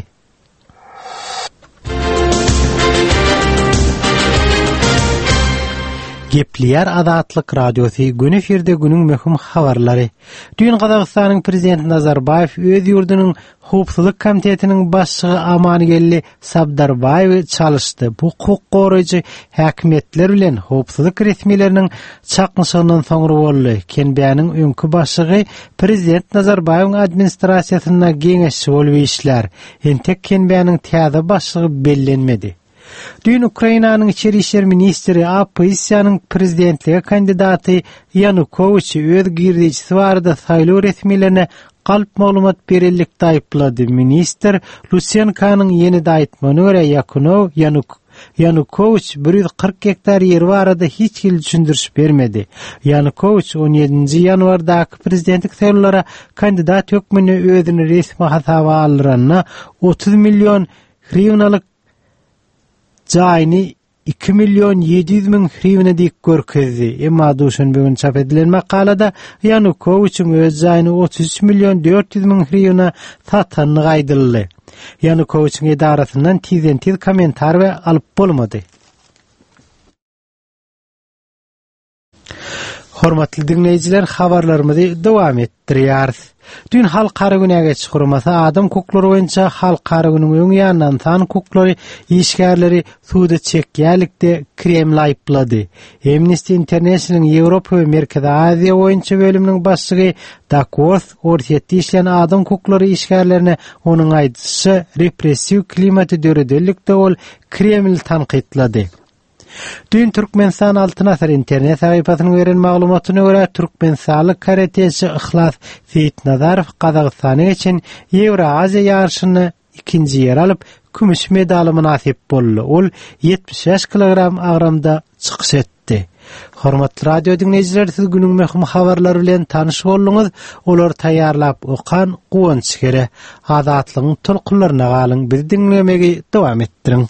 Gepliyar Azatlyk Radiosu gün eferde günüň möhüm habarlary. Dün Qazaqstanyň prezidenti Nazarbayew öz ýurdunyň Howpsuzlyk Komitetiniň başlygy Amanygelli Sabdarbayew çalışdy. Bu hukuk goraýjy häkimetler bilen howpsuzlyk resmileriniň çakmyşygynyň soňra boldy. Kenbäniň öňkü başlygy prezident Nazarbayewiň administrasiýasyna geňeşçi bolup işler. Entek Kenbäniň täze başlygy bellenmedi. Dün Ukrainanyň içeri işler ministri opposisiýanyň prezidentligi kandidaty Yanukovych öz girdijisi barada saýlaw resmilerine galp maglumat berellikde aýplady. Minister Lusyankanyň ýeni daýtmagyna görä Yakunov Yanuk Yanukovych bir yüz kırk hektar ýer barada hiç kim düşündürüş bermedi. Yanukovych on ýedinji ýanwardaky prezidentlik saýlawalara kandidat hökmüne özüni resmi hasaba alyranyna otuz milyon hryvnalyk jaýny iki milyon ýedi ýüz min hryvna dik görkezdi. Emma Duşanbe günü çap edilen makalada Yanukowyçyň öz jaýyny otuz üç milyon dört ýüz min hryvna satanyny gaýdyldy. Yanukowyçyň edarasyndan tizen tiz komentar we alyp bolmady. Hormatly dinleyijiler, habarlarymyzy dowam etdirýärys. Dün halkara günäge çykurmasy adam hukuklary boýunça halkara günüň öň ýandan san hukuklary işgärleri suda çekýärlikde Kreml aýplady. Amnesty International'ın Ýewropa we Merkez Aziýa boýunça bölüminiň başlygy Dakos ortaýetde işleýän adam hukuklary işgärlerine onuň aýdysy repressiw klimaty döredelikde ol Kreml tanqidlady. Dün Türkmenistan Altın Asar internet sayfasynyň beren maglumatyna görä Türkmenistanlyk karatesi Ihlas Seyitnazarow Kazakstany için Ewroaziya ýarşyny ikinji ýer alyp kümüş medaly münasip boldy. Ol yetmiş beş kilogram agramda çykyş etdi. Hormatly radio dinleýijiler, siz günüň möhüm habarlary bilen tanyş bolduňyz. Olar taýýarlap okan Guwanç Kere. Azatlygyň tolkunlaryna galyň, bizi dinlemegi dowam etdiriň.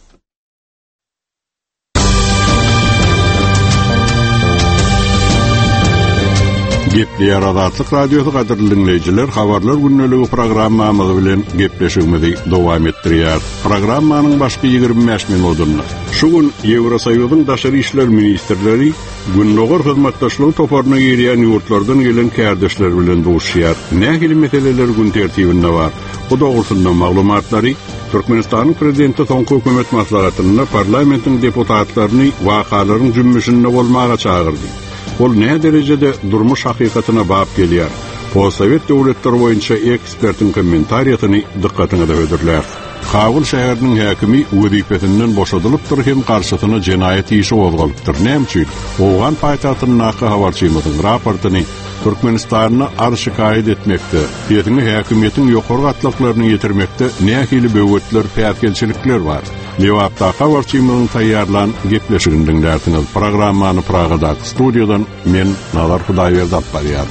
Gepleýär Azatlyk radiosu gaderly dinleýijiler, habarlar günneligi programmamyzy bilen gepleşigimizi dowam etdirýär. Programmanyň başky ýygrimi beş minutyny. Şu gün Ýewrosoýuzyň daşary işler ministrleri günnäger hyzmatdaşlygy toparyna ýerýän ýurtlardan gelen kärdeşler bilen duşýar. Nähili meseleler gün tertibinde bar. Bu dogrusyna maglumatlary Türkmenistanyň prezidenti soňky hökümet maslahatyny parlamentiň deputatlaryny wakalaryň jümmüşinde bolmaga çağırdy. Ol ne derejede durmuş hakikatyna bap gelýär. Postsovet döwletleri boýunça ekspertiň kommentariýatyny dikkatyňe de ödürler. Kabul şäheriniň häkimi wezifesinden boşadylypdyr hem garşysyna jenaýat işi gozgalypdyr. Näme? Owgan paýtagtynyň nakı habarçymyzyň raportyny Türkmenistanyny arşykaýet etmekde, ýetini häkimiýetiň ýokary gatlaklaryny ýetirmekde nähili böwetler, päýtgelçilikler bar. Lewapda habarçymyzyň taýýarlan gepleşigini dinlärsiniz. Programmany Pragada studiýadan men Nazar Hudaýberdi barýar.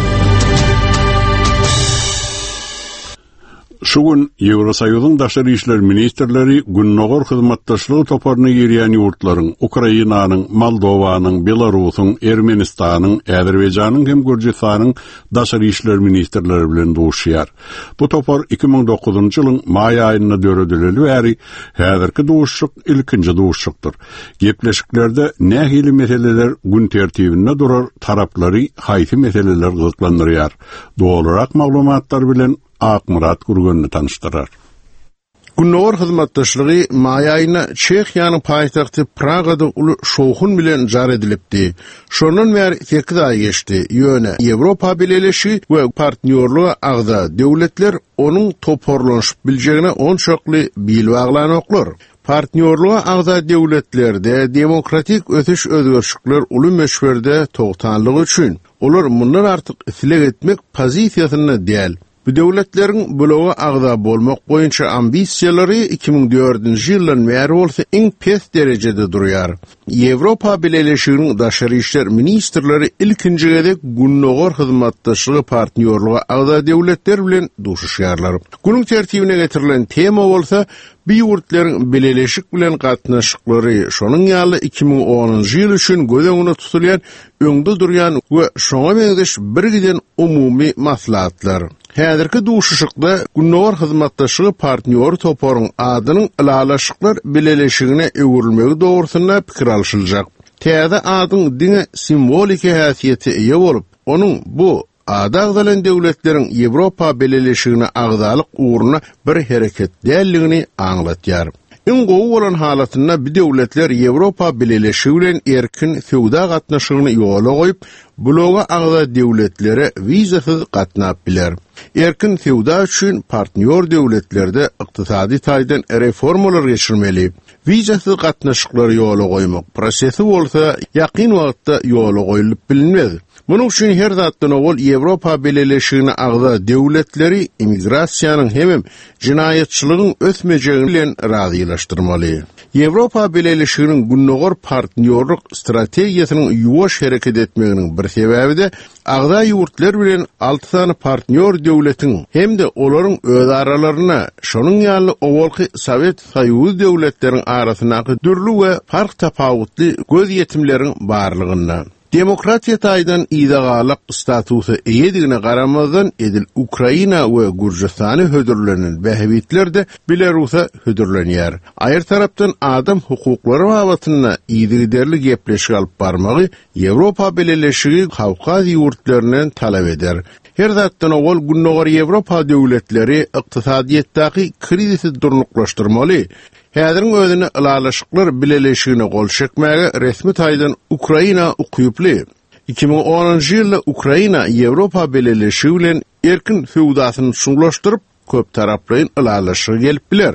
Şu gün Ýewrosoýuzyň daşary işler ministrleri günnäger hyzmatdaşlygy toparyna ýerýän ýurtlaryň, Ukrainanyň, Moldowanyň, Belarusyň, Ermenistanyň, Äzerbeýjanyň hem Gürjistanyň daşary işler ministrleri bilen duşýar. Bu topar iki ming dokuzunçy ýylyň may aýyna döredileli bäri häzirki duşşuk ilkinji duşşukdyr. Gepleşiklerde nähili meseleler gün tertibinde durar, taraplary haýsy meseleler gyzyklandyrýar. Dolarak maglumatlar bilen Akmurat Gurgunny tanıştyrar. Günnäger hyzmatdaşlygy may aýyna Çekiýanyň paýtagty Pragada uly şoğun bilen jar edilipdi. Şondan bäri sekiz ay geçdi. Ýöne Ýewropa Birleşigi we partnerligi agda döwletler onuň toparlanyşyp biljegine on çokly bilbaglanyoklar. Partnerligi agda döwletlerde demokratik ötüş özgörşükler uly meşberde togtanlygy üçin olar mundan artyk isleg etmek pozisiýasyny däl. Bu döwletleriň bulagy agda bolmak boýunça ambisiýalary iki ming dördünçi ýyldan bäri bolsa iň pes derejede durýar. Ýewropa Birleşiginiň daşary işler ministrleri ilkinji gedek günnäger hyzmatdaşlygy partnerligi agda döwletler bilen duşuşýarlar. Günüň tertibine getirilen tema bolsa bu ýurtlaryň Birleşik bilen gatnaşyklary, şonuň ýaly iki ming onunçy ýyl üçin göz öňüne tutulýan, öňde durýan we şoňa meňdeş bir giden umumy maslahatlar. Häzirki duşuşykda günnäger hyzmatdaşlygy partner toparyň adynyň ilalaşyklar Birleşigine öwrülmegi dogrusyna pikir alşyljak. Täze adyň diňe simbolik häsiýeti ýa bolup, onuň bu adagdalan döwletleriň Ýewropa Birleşigine agdalyk uğruna bir hereket dälligini aňlatýar. Iň gowy bolan halatynda bu döwletler Ýewropa Birleşigi bilen erkin sowda gatnaşygyny ýola goýup, buloga agda döwletlere wizasyz gatnap biler. Erkin sowda üçin partner döwletlerde ykdysady taýdan reformalar geçirmeli. Wizasyz gatnaşyklary ýola goýmak prosesi bolsa ýakyn wagtda ýola goýulyp bilinmez. Munyň üçin her zatdan owal Ýewropa Birleşigine agda döwletleri immigrasiýanyň hem jinaýatçylygyň ösmejegi bilen razylaşdyrmaly. Ýewropa Birleşiginiň günnäger partnerlik strategiýasynyň ýuwaş hereket etmeginiň bir sebäbi de agda ýurtlar bilen alty sany partner döwletiň hem de olaryň öz aralaryna, şonuň ýaly owalky Sowet Soýuzy döwletleriň arasynaky dürli we fark tapawutly göz ýetimleriň barlygyna. Demokratiýa taýdan ýa-da statusy eýedigine garamazdan edil Ukraina we Gürjistany hödürlenen bähwitler de Belarusa hödürlenýär. Aýr tarapdan adam hukuklary babatyna ýygyderli gepleşik alyp barmagy Ýewropa Birleşigi Kawkaz ýurtlarynyň talap eder. Her zatdan owal günnäger Ýewropa döwletleri ykdysadyýetdäki krizisi durnuklaşdyrmaly. Häziriň özüne ilalaşyklar Birleşigine gol çekmäge resmi taýdan Ukraina ukyply. iki ming onunçy ýylda Ukraina Ýewropa Birleşigi bilen erkin sowdasyny şuňlaşdyryp köp taraply ilalaşygy gelip biler.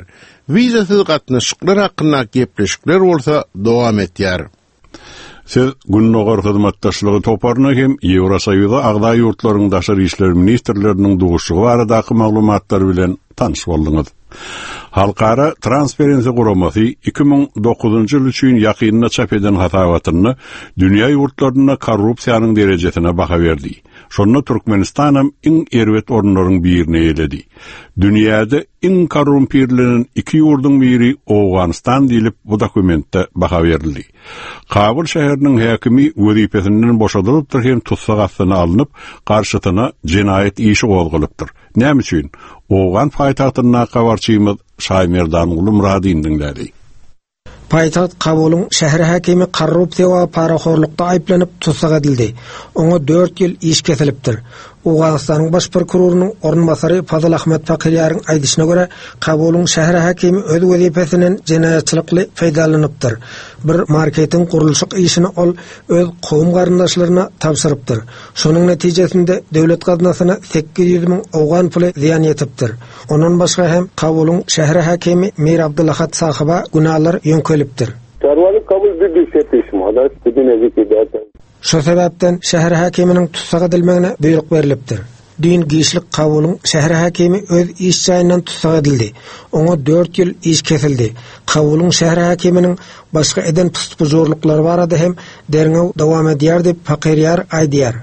vizasiz gatnaşyklar hakkında gepleşikler bolsa dowam etýär. Siz Günnogor hyzmatdaşlygy toparına hem Ýewrosoýuza agda ýurtlaryň daşary işler ministrleriniň duguşygy baradaky maglumatlar bilen tanyş boldyňyz. Halkara Transparency Guramasy iki ming dokuzunçy ýyl üçin ýakynyna çap eden hatawatyny dünýä ýurtlaryna korrupsiýanyň derejesine baha berdi. Şonda Türkmenistanam iň erwet orunlaryň birine eledi. Dünýäde iň korrumpirlenen iki ýurdun biri Awganistan diýilip bu dokumentde baha berildi. Kabul şäheriniň häkimi wezipesinden boşadylypdyr hem tutsak astyna alınıp garşytyna jinayet işi gozgulypdyr. Näme üçin? Awgan paýtagtyna gabarçymyz Şaýmerdan uly Muradyn dinlädi. Paytaht Kabul'un şehir hakimi korrupsiya ve paraxorlukta ayıplanıp tutsak edildi. Ona dört yıl iş kesilipdir. Awganistan'ın baş prokurorunun orunbasary Fazıl Ahmet Fakiriyar'ın aýdyşyna göre Kabul'un şehir hakimi öz wezipesinden jinayetçilikli feýdalanypdyr. Bir marketin gurulşyk işini ol öz gowum garyndaşlaryna tapşyrypdyr. Şonuň netijesinde döwlet gaznasyna sekiz ýüz miň awgan puly ziýan ýetipdir. Onuň başga hem Kabul'un şehir hakimi Mir Abdullahat sahyba günahlar ýönkelipdir. Tarwaly Kabul bir sepişme, adat bugün ezikide. Şu sebepten şehir hakiminin tutsak edilmegine buyruk berilipdir. Dün Gişlik Kabul'un şehir hakimi öz iş jaýyndan tutsak edildi. Ona dört yıl iş kesildi. Kabul'un şehir hakiminin başka eden püspüjorluklary barada hem derňew dowam edýär dep Fakiriyar aýdýar.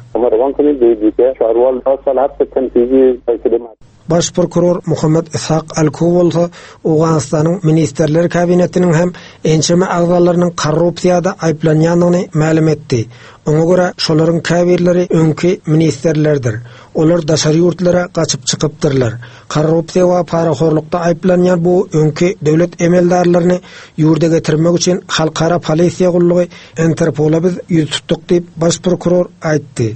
Baş prokuror Muhammed Ishaq Al-Kuwolsa Awganistanyň ministrler kabinetiniň hem ençeme agzalarynyň korrupsiýada aýplanýanyny ma'lum etdi. Oňa görä şolaryň kabirleri öňki ministrlerdir. Olar daşary ýurtlara gaçyp çykypdyrlar. Korrupsiýa we paraxorlukda aýplanýan bu öňki döwlet emeldarlaryny ýurda getirmek üçin halkara polisiýa gullugy Interpola biz ýüz tutduk diýip baş prokuror aýtdy.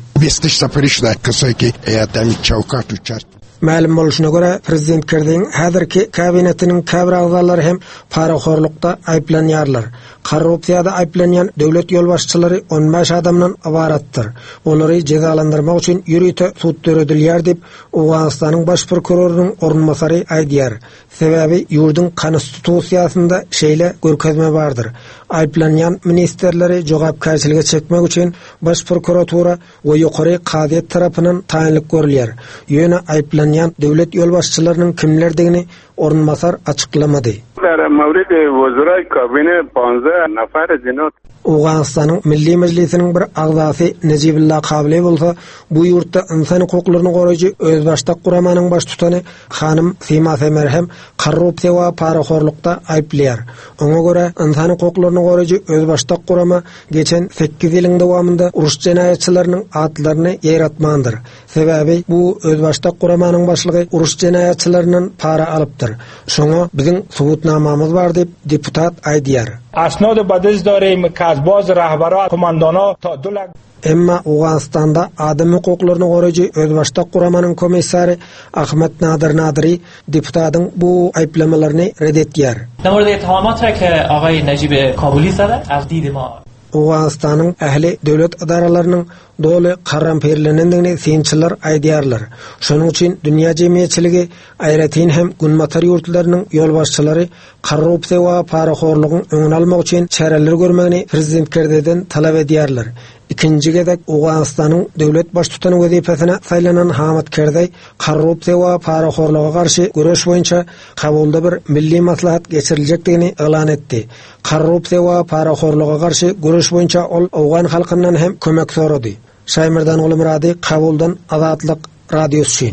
Ma'lum boluşuna göre prezident Kerdiň häzirki kabinetiniň käbir agzalary hem paraxorlukda aýplanýarlar. Korrupsiýada aýplanýan döwlet ýolbaşçylary on beş adamdan ibaratdyr. Olary jezalandyrmak üçin ýürüte sud döredilýär dip Awganistanyň baş prokurorunyň orunbasary aýdýar. Sebebi ýurdun konstitusiýasynda şeýle görkezme bardyr. Aýplanýan ministrleri jogapkärçilige çekmek üçin baş prokuratura we ýokary kadyet tarapyndan taýinlik görülýär. Ýöne aýplanýan döwlet ýolbaşçylarynyň kimlerdigini orunbasar açyklamady. Mawrid wezirä kabine panzda nafar jinot Awganistanyň Milli Meclisiniň bir agzasy Nejibulla Kabile bolsa, bu ýurtda insan hukuklaryny goraýjy özbaşdak guramanyň baş tutany hanym Sima Semerhem korrupsiýa we paraxorlukda aýplýar. Oňa görä insan hukuklaryny goraýjy özbaşdak gurama geçen sekiz ýylyň dowamında uruş jenaýatçylarynyň atlaryny ýeratmandyr. Sebebi bu özbaşdak guramanyň başlygy uruş jenaýatçylarynyň para alypdyr. Şoňa biziň subutnamamyz bar diýip deputat aýdýar. اسناد بدز داریم که از باز رهبران کماندانا تا دو لک Emma Awganistanda adam hukuklaryny goraýjy özbaşdak guramanyň komissary Ahmet Nadir Nadiri deputatyň bu aýplamalaryny red etýär. در اتهامات را که آقای نجیب کابلی زده از دید ما Awganistanyň ähli döwlet idaralarynyň doly garrampirlenendigini synçylar aýdýarlar. Şonuň üçin dünýä jemgyýetçiligi aýratyn hem günmatar ýurtlarynyň ýolbaşçylary korrupsiýa we paraxorlugyň öňüni almak üçin çäreler görmegini prezident Kerdiňden talap edýärler. İkinci gedek Awganistanyň döwlet baş tutan wezipesine saýlanan Hamid Kerdiň korrupsiýa we paraxorluga garşy göreş boýunça Kabulda bir milli maslahat geçiriljekdigini elan etdi. Korrupsiýa we paraxorluga garşy göreş boýunça ol Awgan halkynyň hem kömek sorady. Şaýmerdan uly Murady, Kabuldan Azatlyk radiosu.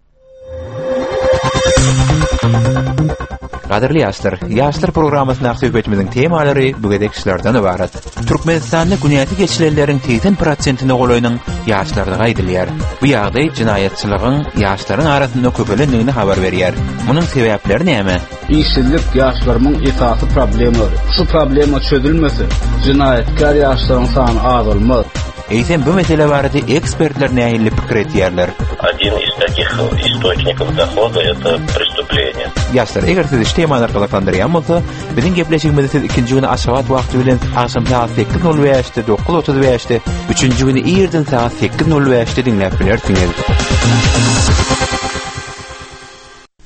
Gaderli ýaşlar, ýaşlar programmasyna söhbetimizin temalary bu gedekçilerden ibaret. Türkmenistanda günäti geçilenleriň seksen prosentini golaýanyň ýaşlardyga aýdylýar. Bu ýagdaý jinayetçiligiň ýaşlaryň arasynda köpelendigini habar berýär. Munyň sebäpleri näme? İşsizlik ýaşlaryň esasy problemi. Şu problema çözülmese, jinayetkar ýaşlaryň sany azalmaz. Eýsem bu mesele barada ekspertler nähili pikir etýärler. Один из таких источников дохода – это преступление. Ýaşlar, eger siz iş temalar galaklandyrýan bolsa, biziň gepleşigimizi siz ikinji güni aşabat wagty bilen akşam saat sekiz nol beşte, dokuz otuz beşte, üçünji güni ýerden saat sekiz nol beşte dinläp bilersiňiz.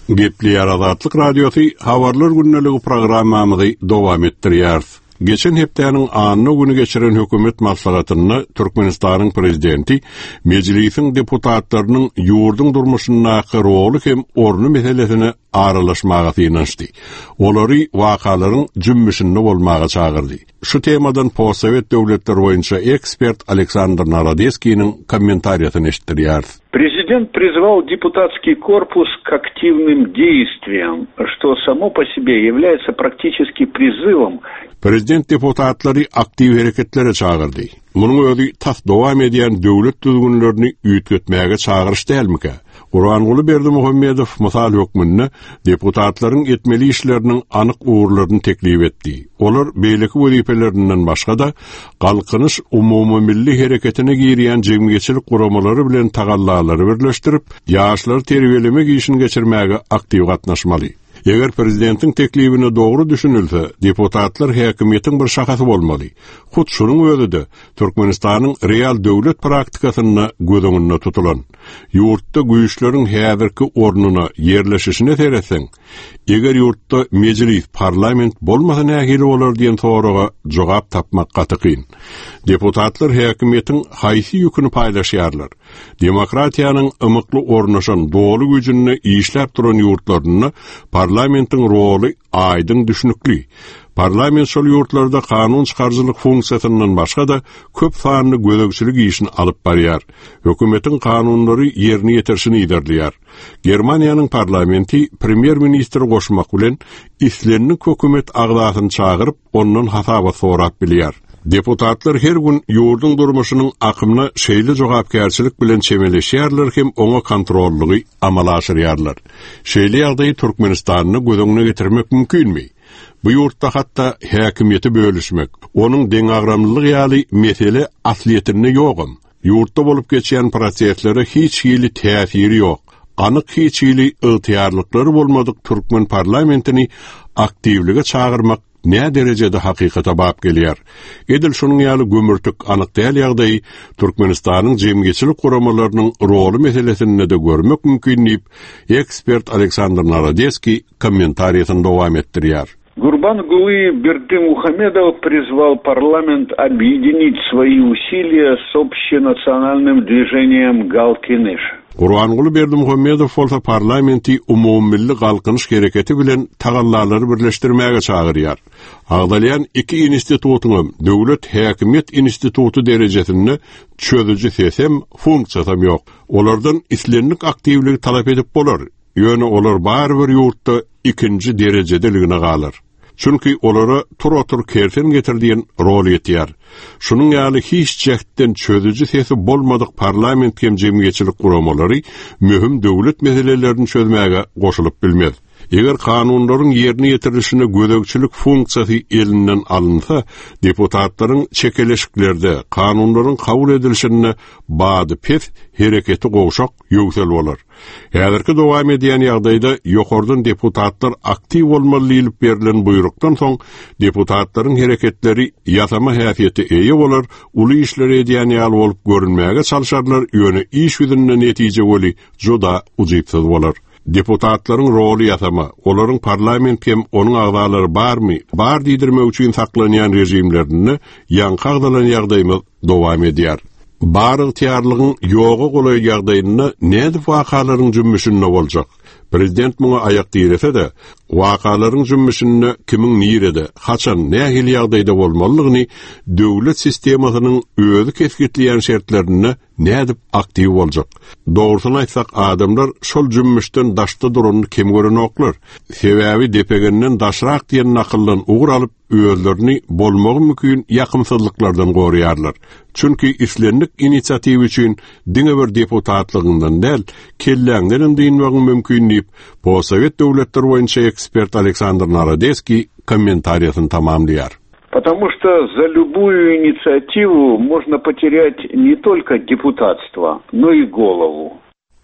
Gepli Azatlyk Radiosu Habarlar günneligi programmamyzy dowam etdirýär. Geçen hepdäniň anyny güni geçiren hökümet maslahatyny Türkmenistanyň prezidenti meclisiň deputatlarynyň ýurdun durmuşyndaky roly hem ornu meselesine aralaşmaga tynanşdy. Olary wakalaryň jümmüşinde bolmaga çagyrdy. Şu temadan Postsovet döwletleri boýunça ekspert Aleksandr Narodeskiň kommentariýatyny eşitdirýär. Президент призвал депутатский корпус к активным действиям, что само по себе является практически призывом. Prezident deputatlary aktiv hereketlere çağırdy. Munyň özi tas dowam edýän döwlet düzgünlerini üýtgetmäge çağırış dälmike? Gurbanguly Berdimuhammedow mysal hökmünde deputatlaryň etmeli işleriniň anyk uğurlaryny teklip etdi. Olar beýleki wezipelerinden başga da galkynyş umumy milli hereketine girýän jemgyýetçilik guramalary bilen tagallalary birleşdirip, ýaşlary terbiyelemek işini geçirmäge aktiv gatnaşmaly. Eger prezidentiň teklibine dogry düşünilse, deputatlar häkimiýetiň bir şahasy bolmaly. Hut şunyň özüde Türkmenistanyň real döwlet praktikasyna göz öňünde tutulan, ýurtda güýçleriň häzirki ornuny ýerleşişine seretseň, eger ýurtda meclis, parlament bolmasa nähili bolar diýen soraga jogap tapmak gaty kyn. Deputatlar häkimiýetiň haýsy ýüküni paýlaşýarlar. Demokratiýanyň ymykly ornaşan dogry güýjüni işläp duran ýurtlaryny parlamentin roly aýdyň düşnükli. Parlament şol ýurtlarda kanun çykarjylyk funksiýasynyň başga da köp sanly gözegçilik işini alyp barýar. Hökümetiň kanunlary ýerine ýetirişini ýerdirýär. Germaniýanyň parlamenti premier ministri goşmak bilen islenni hökümet agdasyny çagyryp ondan hasaba sorap bilýär. Deputatlar her gün ýurdun durmuşynyň akymyna şeýle jogapkärçilik bilen çemeleşýärler hem oňa kontrollugy amal aşyrýarlar. Şeýle ýagdaý Türkmenistanyny göz getirmek mümkinmi? Bu ýurtda hatda häkimiýeti bölüşmek, onuň deň agramlylyk ýaly mesele asliýetinde ýogum. Ýurtda bolup geçýän proseslere hiç ýyly täsiri ýok. Anyk hiç ýyly ygtyýarlyklary bolmadyk Türkmen parlamentini aktivlige çağırmak ne derecede hakikata bap gelýär. Edil şunyň ýaly gömürtük anyk däl ýagdaý Türkmenistanyň jemgyýetçilik guramalarynyň roly meselesinde de görmek mümkin diýip ekspert Aleksandr Narodeskiň kommentariýasyny dowam etdirýär. Гурбангулы Бердымухамедов призвал парламент объединить свои усилия с общенациональным движением «Галкыныш». Gurbanguly Berdimuhammedow bolsa parlamenti umumilli galkynyş hereketi bilen tagallalary birleşdirmäge çagyrýar. Agdalýan iki institutunyň döwlet häkimiýet institutu derejesinde çözüji sesem funksiýasam ýok. Olardan islenlik aktivligi talap edip bolar. Ýöne olar barbyr ýurtda ikinji derejedeligine galar. Çünki olara tur-otur kersen getirdiğin rol yetýär. Şunun ýaly hiç jäkden çözüji sesi bolmadyk parlament hem jemgyýetçilik guramalary mühim döwlet meselelerini çözmäge goşulyp bilmez. Eger kanunlaryň ýerine ýetirilişine gözegçilik funksiýasy elinden alınsa, deputatlaryň çekeleşiklerde kanunlaryň kabul edilişine bady pes hereketi gowşak ýöksel bolar. Häzirki dowam edýän ýagdaýda ýokardan deputatlar aktiv bolmaly diýilip berilen buyrukdan soň deputatlaryň hereketleri ýasama häsiýeti eýe bolar, uly işleri edýän ýaly bolup görünmäge çalşarlar, ýöne iş ýüzünden netije boli joda ujypsyz bolar. Deputatlaryň roly ýasama, olaryň parlament hem onuň agdalary barmy, bar diýdirmek üçin saklanýan rejimlerini ýankagdalan ýagdaýymyz dowam edýär. Bar ygtyýarlygyň ýogy golay ýagdaýyny nädip wakalaryň jümmüşinde boljak? Prezident muňa aýak diýrese de, wakalaryň jümmüşinde kimiň nirede, haçan, nähil ýagdaýda bolmalygyny döwlet sistemasynyň özü kesgitleýän şertlerini nädip aktiv boljak? Dogrusyny aýtsak, adamlar şol jümmüşden daşda durany kim görenoklar. Sebäbi depegenden daşrak diýen nakyllan ugur alyp özlerini bolmagy mümkin ýakymsyzlyklardan gorýarlar. Çünki islenlik inisiatiw üçin diňe bir deputatlygyndan däl, kelläňden diýilmegi mümkin diýip Postsovet döwletleri boýunça ekspert Aleksandr Narodeskiň kommentariýasyny tamamlaýar. Потому что за любую инициативу можно потерять не только депутатство, но и голову.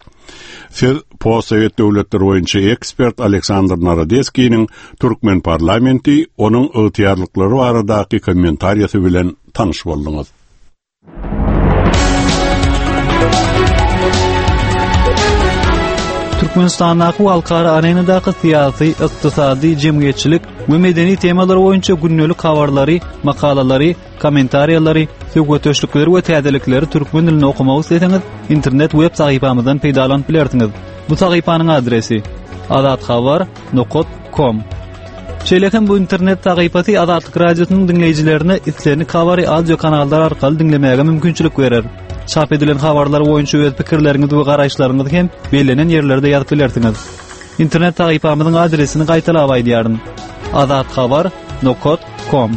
Siz Postsovet döwletleri boýunça ekspert Aleksandr Narodeskiň Türkmen parlamenti onuň ygtyýarlyklary baradaky kommentariýasy bilen tanyş boldyňyz. Türkmenistanyň halkara arenadaky syýasy, ykdysady, jemgyýetçilik we medeni temalary boýunça günnelik habarlary, makalalary, kommentariýalary, söhbetleşikleri we täzelikleri türkmen dilinde okumagy isteseňiz, internet web sahypamyzdan peýdalanyp bilersiňiz. Bu sahypanyň adresi adatxabar nokta com. Şeýlekem bu internet sahypasy Adatlyk radiosynyň dinleýijilerine islerini kabary audio kanallar arkaly dinlemäge mümkinçilik berer. Çap edilen habarlar boýunça öz pikirleriňizi we garaşlaryňyzy hem belenen ýerlerde ýazyp bilersiňiz. İnternet sahypamyzyň adresini gaýtalap aýdýaryn. adatxabar nokta com.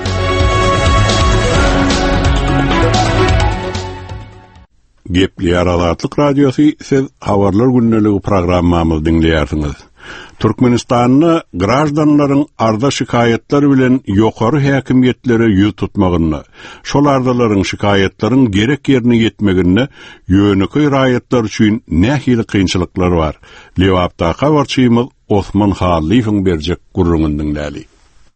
Gepleýär Adatlyk radiosu siz habarlar günneligi programmamyzy dinleýärsiňiz. Türkmenistanyň grajdanlaryň arda şikayetleri bilen ýokary häkimiýetlere ýüz tutmagyny, şol ardalaryň şikayetleriniň gerek ýerine ýetmegini ýöneköy raýatlar üçin nähili kynçylyklar bar. Lewapda habarçymyz Osman Haliýewiň berjek gurrundan dinläli.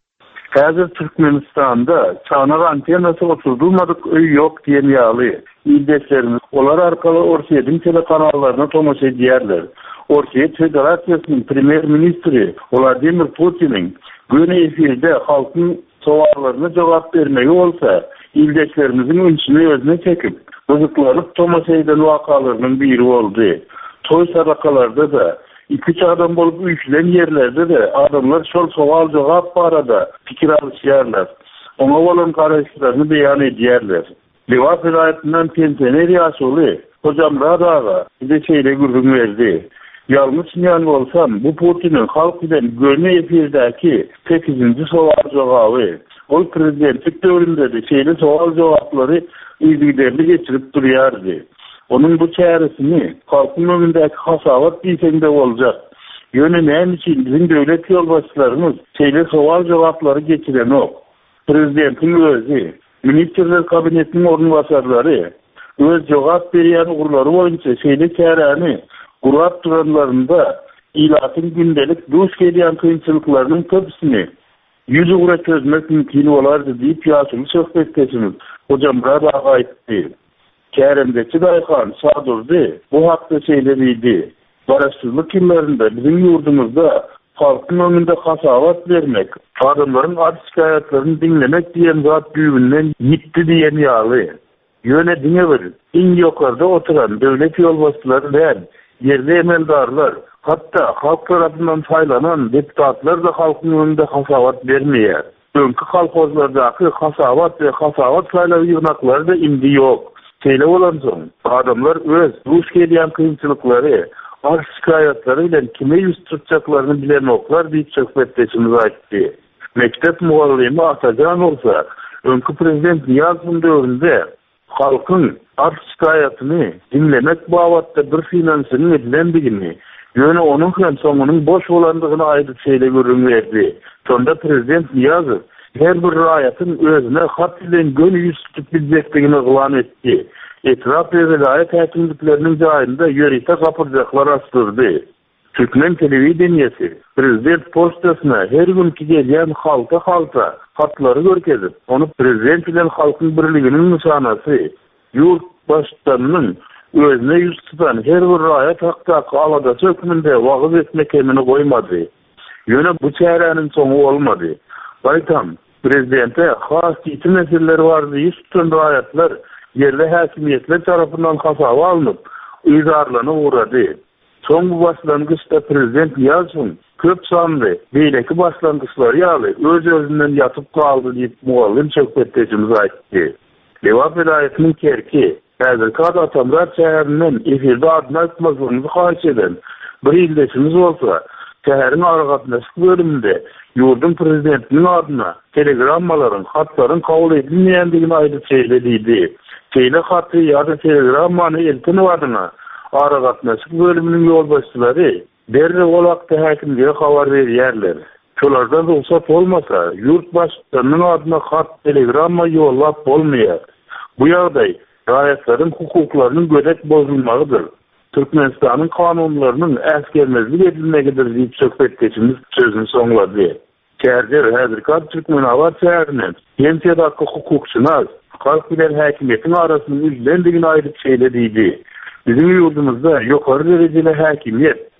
Häzir Türkmenistanda çanak antenasy oturdurmadyk öý ýok diýen ýaly ýyldaşlarymyz olar arkaly Orsiýanyň telekanallaryna tomoşa edýärler. Orsiýa Federasiýasynyň premier ministri Vladimir Putiniň göne efirde halkyň sowallaryna jogap bermegi bolsa, ýyldaşlarymyzyň üçini özüne çekip, gyzyklanyp tomoşa eden wakalarynyň biri boldy. Toý sadakalarda da iki adam bolup üýtlen ýerlerde de adamlar şol sowal jogap barada pikir alýarlar. Oňa bolan garaşlaryny beýan edýärler. Lewap vilayatynyň pensioner ýaşuly Hocam Radaga bize şeýle gurrun berdi. Ýalňyş ýan bolsam, bu Putiniň halk bilen göne efirdäki sekizinji sowal jogaby. Ol prezidentlik döwründe de şeýle sowal jogaplary ýüzüňde geçirip durýardy. Onun bu çäresini halkyň önündäki hasawat diýsende boljak. Ýöne näme üçin bizim döwlet ýolbaşçylarymyz şeýle sowal jogaplary geçiren ok. Prezidentiň özü, ministrler kabinetiniň ornubasarlary öz jogap berýän urlary boýunça şeýle çäreni gurap duranlarında ilatyň gündelik duş gelýän kynçylyklarynyň köpüsini ýüze gura çözmek mümkin bolardy diýip ýaşuly söhbetdeşimiz Hocam Radaga aýtdy. Käremdeki daýhan sadurdy, bu hakda şeýlediydi. Baraşsyzlyk ýyllarynda bizim ýurdumyzda halkyň önünde hasawat bermek, adamlaryň şikayetlerini dinlemek diýen zat güýbünden gitdi diýen ýaly. Ýöne diňe bir, iň ýokarda oturan döwlet ýolbaşçylary bilen yerli emeldarlar, hatta halk tarapyndan saýlanan deputatlar da halkyň önünde hasawat bermeýär. Öňkü kolhozlardaky hasawat we hasawat saýlaw ýygnaklary da indi ýok. Şeýle bolan soň, adamlar öz duş gelýän kynçylyklary, ar şikayetlary bilen kime ýüz tutjaklaryny bilen oklar diýip söhbetdeşimiz aýtdy. Mektep muallimi Atajan bolsa, öňkü prezident Niýazowyň döwründe halkyň ar şikayetyny dinlemek babatda bir finansyny edilendigini, ýöne onuň hem soňunyň boş bolandygyny aýdyp şeýle görüň berdi. Şonda prezident Niýazow her bir raýatyň özüne hat bilen gön ýüz tutup biljekdigini ýylan etdi. Etraf ve vilayet häkimlikleriniň jaýynda ýörite gapyrjaklar astyrdy. Türkmen telewizionyasy prezident postasyna her günki gelýän halka halka hatlary görkezip, onu prezident bilen halkyň birliginiň nyşanasy, ýurt başçylarynyň özüne ýüz tutan her bir raýat hakdaky alada sökmünde wagyz etmek emini goýmady. Ýöne bu çäreniň soňu bolmady. Baýtam, prezidente has ýetim meseleleri bar diýip tutan raýatlar yerli häkimiýetler tarapyndan hasaby alınıp, ýygarlana uğrady. Soň bu başlangyçda prezident Niýazow köp sanly beýleki başlangyçlary ýaly öz özünden ýatyp kaldy diýip muallim söhbetdeşimiz aýtdy. Lewap vilayatynyň kerki, häzirki Atamrar şäherinden efirde adına aýtmagyny haýyş eden bir ýyldaşymyz bolsa, şäheriň aragatnaşyk bölüminde ýurdun prezidentiniň adyna telegrammaların, hatlaryň kabul edilmeýändigini aýdyp şeýlediydi. Şeýle haty ýa-da telegrammany eltini wadyna aragatnaşyk bölüminiň ýolbaşçylary derre bolakda häkimlige habar berýärler. Şolardan ruhsat bolmasa, ýurt başçylarynyň adyna hat, telegramma ýollap bolmaýar. Bu ýagdaý raýatlaryň hukuklarynyň gödek bozulmagydyr. Türkmenistanyň kanunlarynyň äsgermezlik edilmegidir diýip söhbetdeşimiz sözüni soňlady. Kärder häzirki Türkmen awat şäherinden ýensiýadaky hukukçylar halk bilen häkimiýetiň arasyny üzlendigini aýdyp şeýlediydi. Bizim ýurdumyzda ýokary derejeli häkimiýet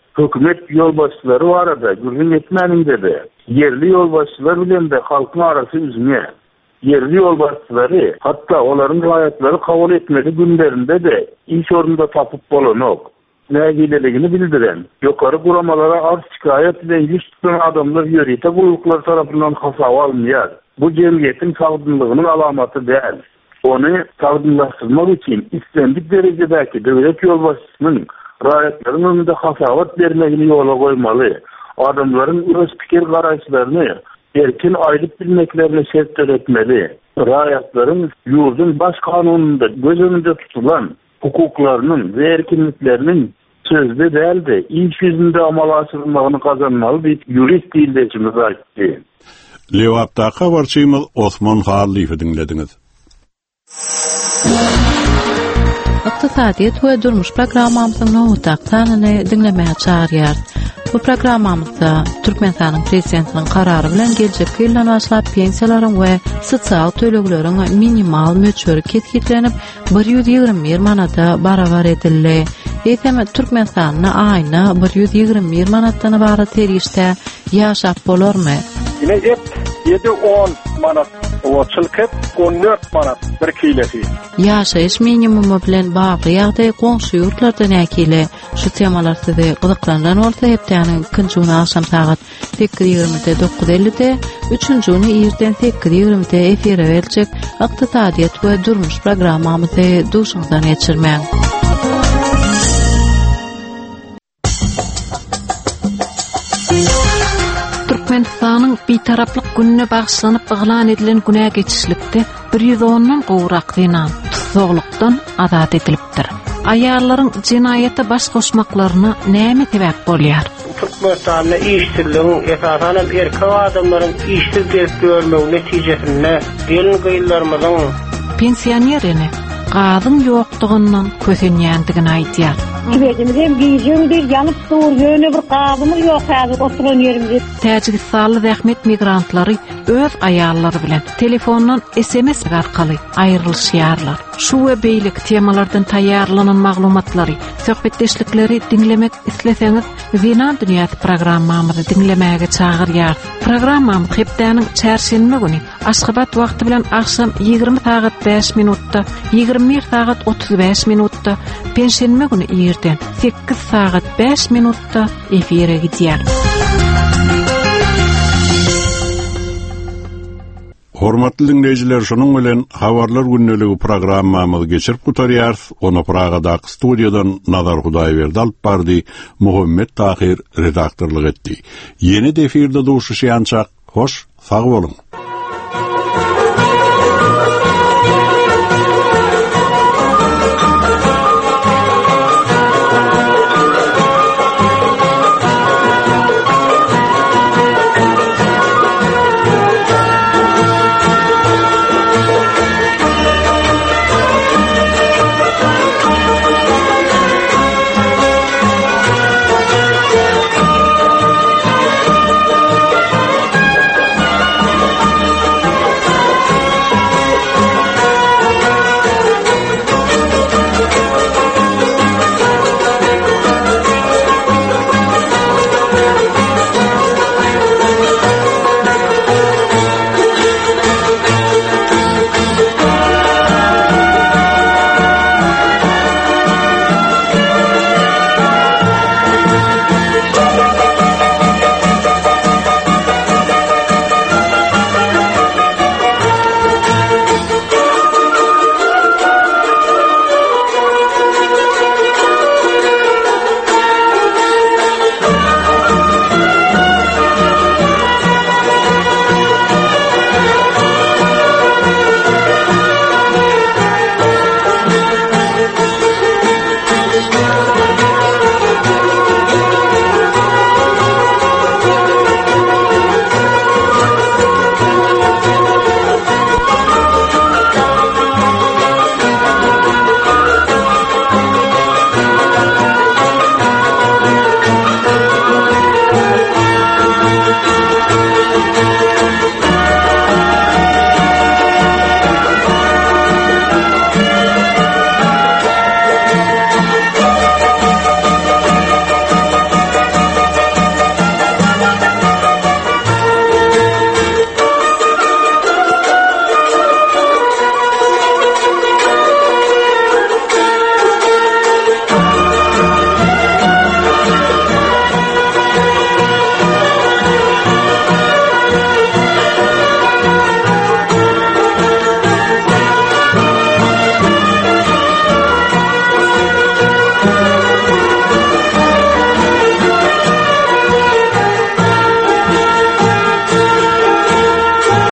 Hökümet yol başçıları arada gürün etmäninde de yerli yol başçılar bilen de halkın arası üzme. Yerli yol başçıları hatta onların riayetleri kabul etmeli günlerinde de iş orunda tapıp bolanok. Nägileligini bildiren, yukarı kuramalara arz şikayet ile yüz tutan adamlar yörite buyruklar tarafından hasava alınýar. Bu cemiyetin sağdınlığının alamatı değil. Onu sağdınlaştırmak için istendik derecedeki devlet yol başçısının raýatlaryň önünde hasabat bermegini yola koymalı. Adamların öz pikir garaýşlaryny erkin aýdyp bilmeklerini şert etmeli. Raýatlaryň ýurdun baş kanununda göz önünde tutulan hukuklarynyň we erkinlikleriniň sözde değil de iş yüzünde amal asırılmağını kazanmalı bir jurist dildeçimiz aýtdy. Lewapda habarçymyz Osman Hallyfy dinlediniz. Iqtisadiyet we durmuş programmamyzyň nowataqtanyny dinlemäge çağırýar. Bu programmamyzda Türkmenistanyň prezidentiniň karary bilen geljek ýyldan başlap pensiýalaryň we sosial tölekleriň minimal möçberi ketgitlenip bir ýüz ýigirme bir manata barabar edildi. Eýsem Türkmenistanyň aýyna bir ýüz ýigirme bir manatdan ibaret terişde ýaşap bolarmy? Ine et ýedi on manat o çylkyp on dört manat bir kilesi. Ýaşaýyş minimumy bilen bagly ýagdaý goňşy ýurtlardan äkili şu temalar sizi gyzyklandan bolsa hepdeniň ikinji güni akşam saat sekiz ýigrimide dokuz ellide, üçünji güni ýerden sekiz ýigrimide efire berilýek Iqtisadiyet we durmuş programmamyzy duşuňdan geçirmäň. Türkmenistanyň bitaraplyk gününe bagşlanyp yglan edilen güne geçişlikde bir ýüz ondan gowrak dinan tutuklukdan azat edilipdir. Aýallaryň jinayete baş goşmaklaryna näme sebäp bolýar? Türkmenistanyň işçiligiň esasan erkek adamlaryň işsiz görmegi netijesinde gelin gyýylarymyzyň pensionerini gazyň ýokdugyndan kösenýändigini aýtýar. Bizim giyeceğimdir, yanıp dur, yöne bir qazımız yok hazır oturan yerimde. Täjikistanly zähmet migrantları öz aýallary bilen telefondan S M S arkaly aýrylýarlar. Şu we beýlik temalardan taýýarlanan maglumatlary, söhbetdeşlikleri dinlemek isleseňiz, Zinan Dünýäsi programmamyzy dinlemäge çağırýar. Programmam hepdeniň çarşembe güni Aşgabat wagty bilen akşam ýygrimi saat beş minutda, ýygrimi bir saat otuz beş minutda, penşenme güni ýerden sekiz saat beş minutda efire gidýär. Hormatly dinleyijiler, şonuň bilen habarlar günneligi programmamyzy geçirip gutarýar. Onu Pragada studiýadan Nazar Hudaýberdi alyp bardy, Muhammed Tahir redaktorlyk etdi. Ýeni efirde duşuşýançak, hoş, sag bolun.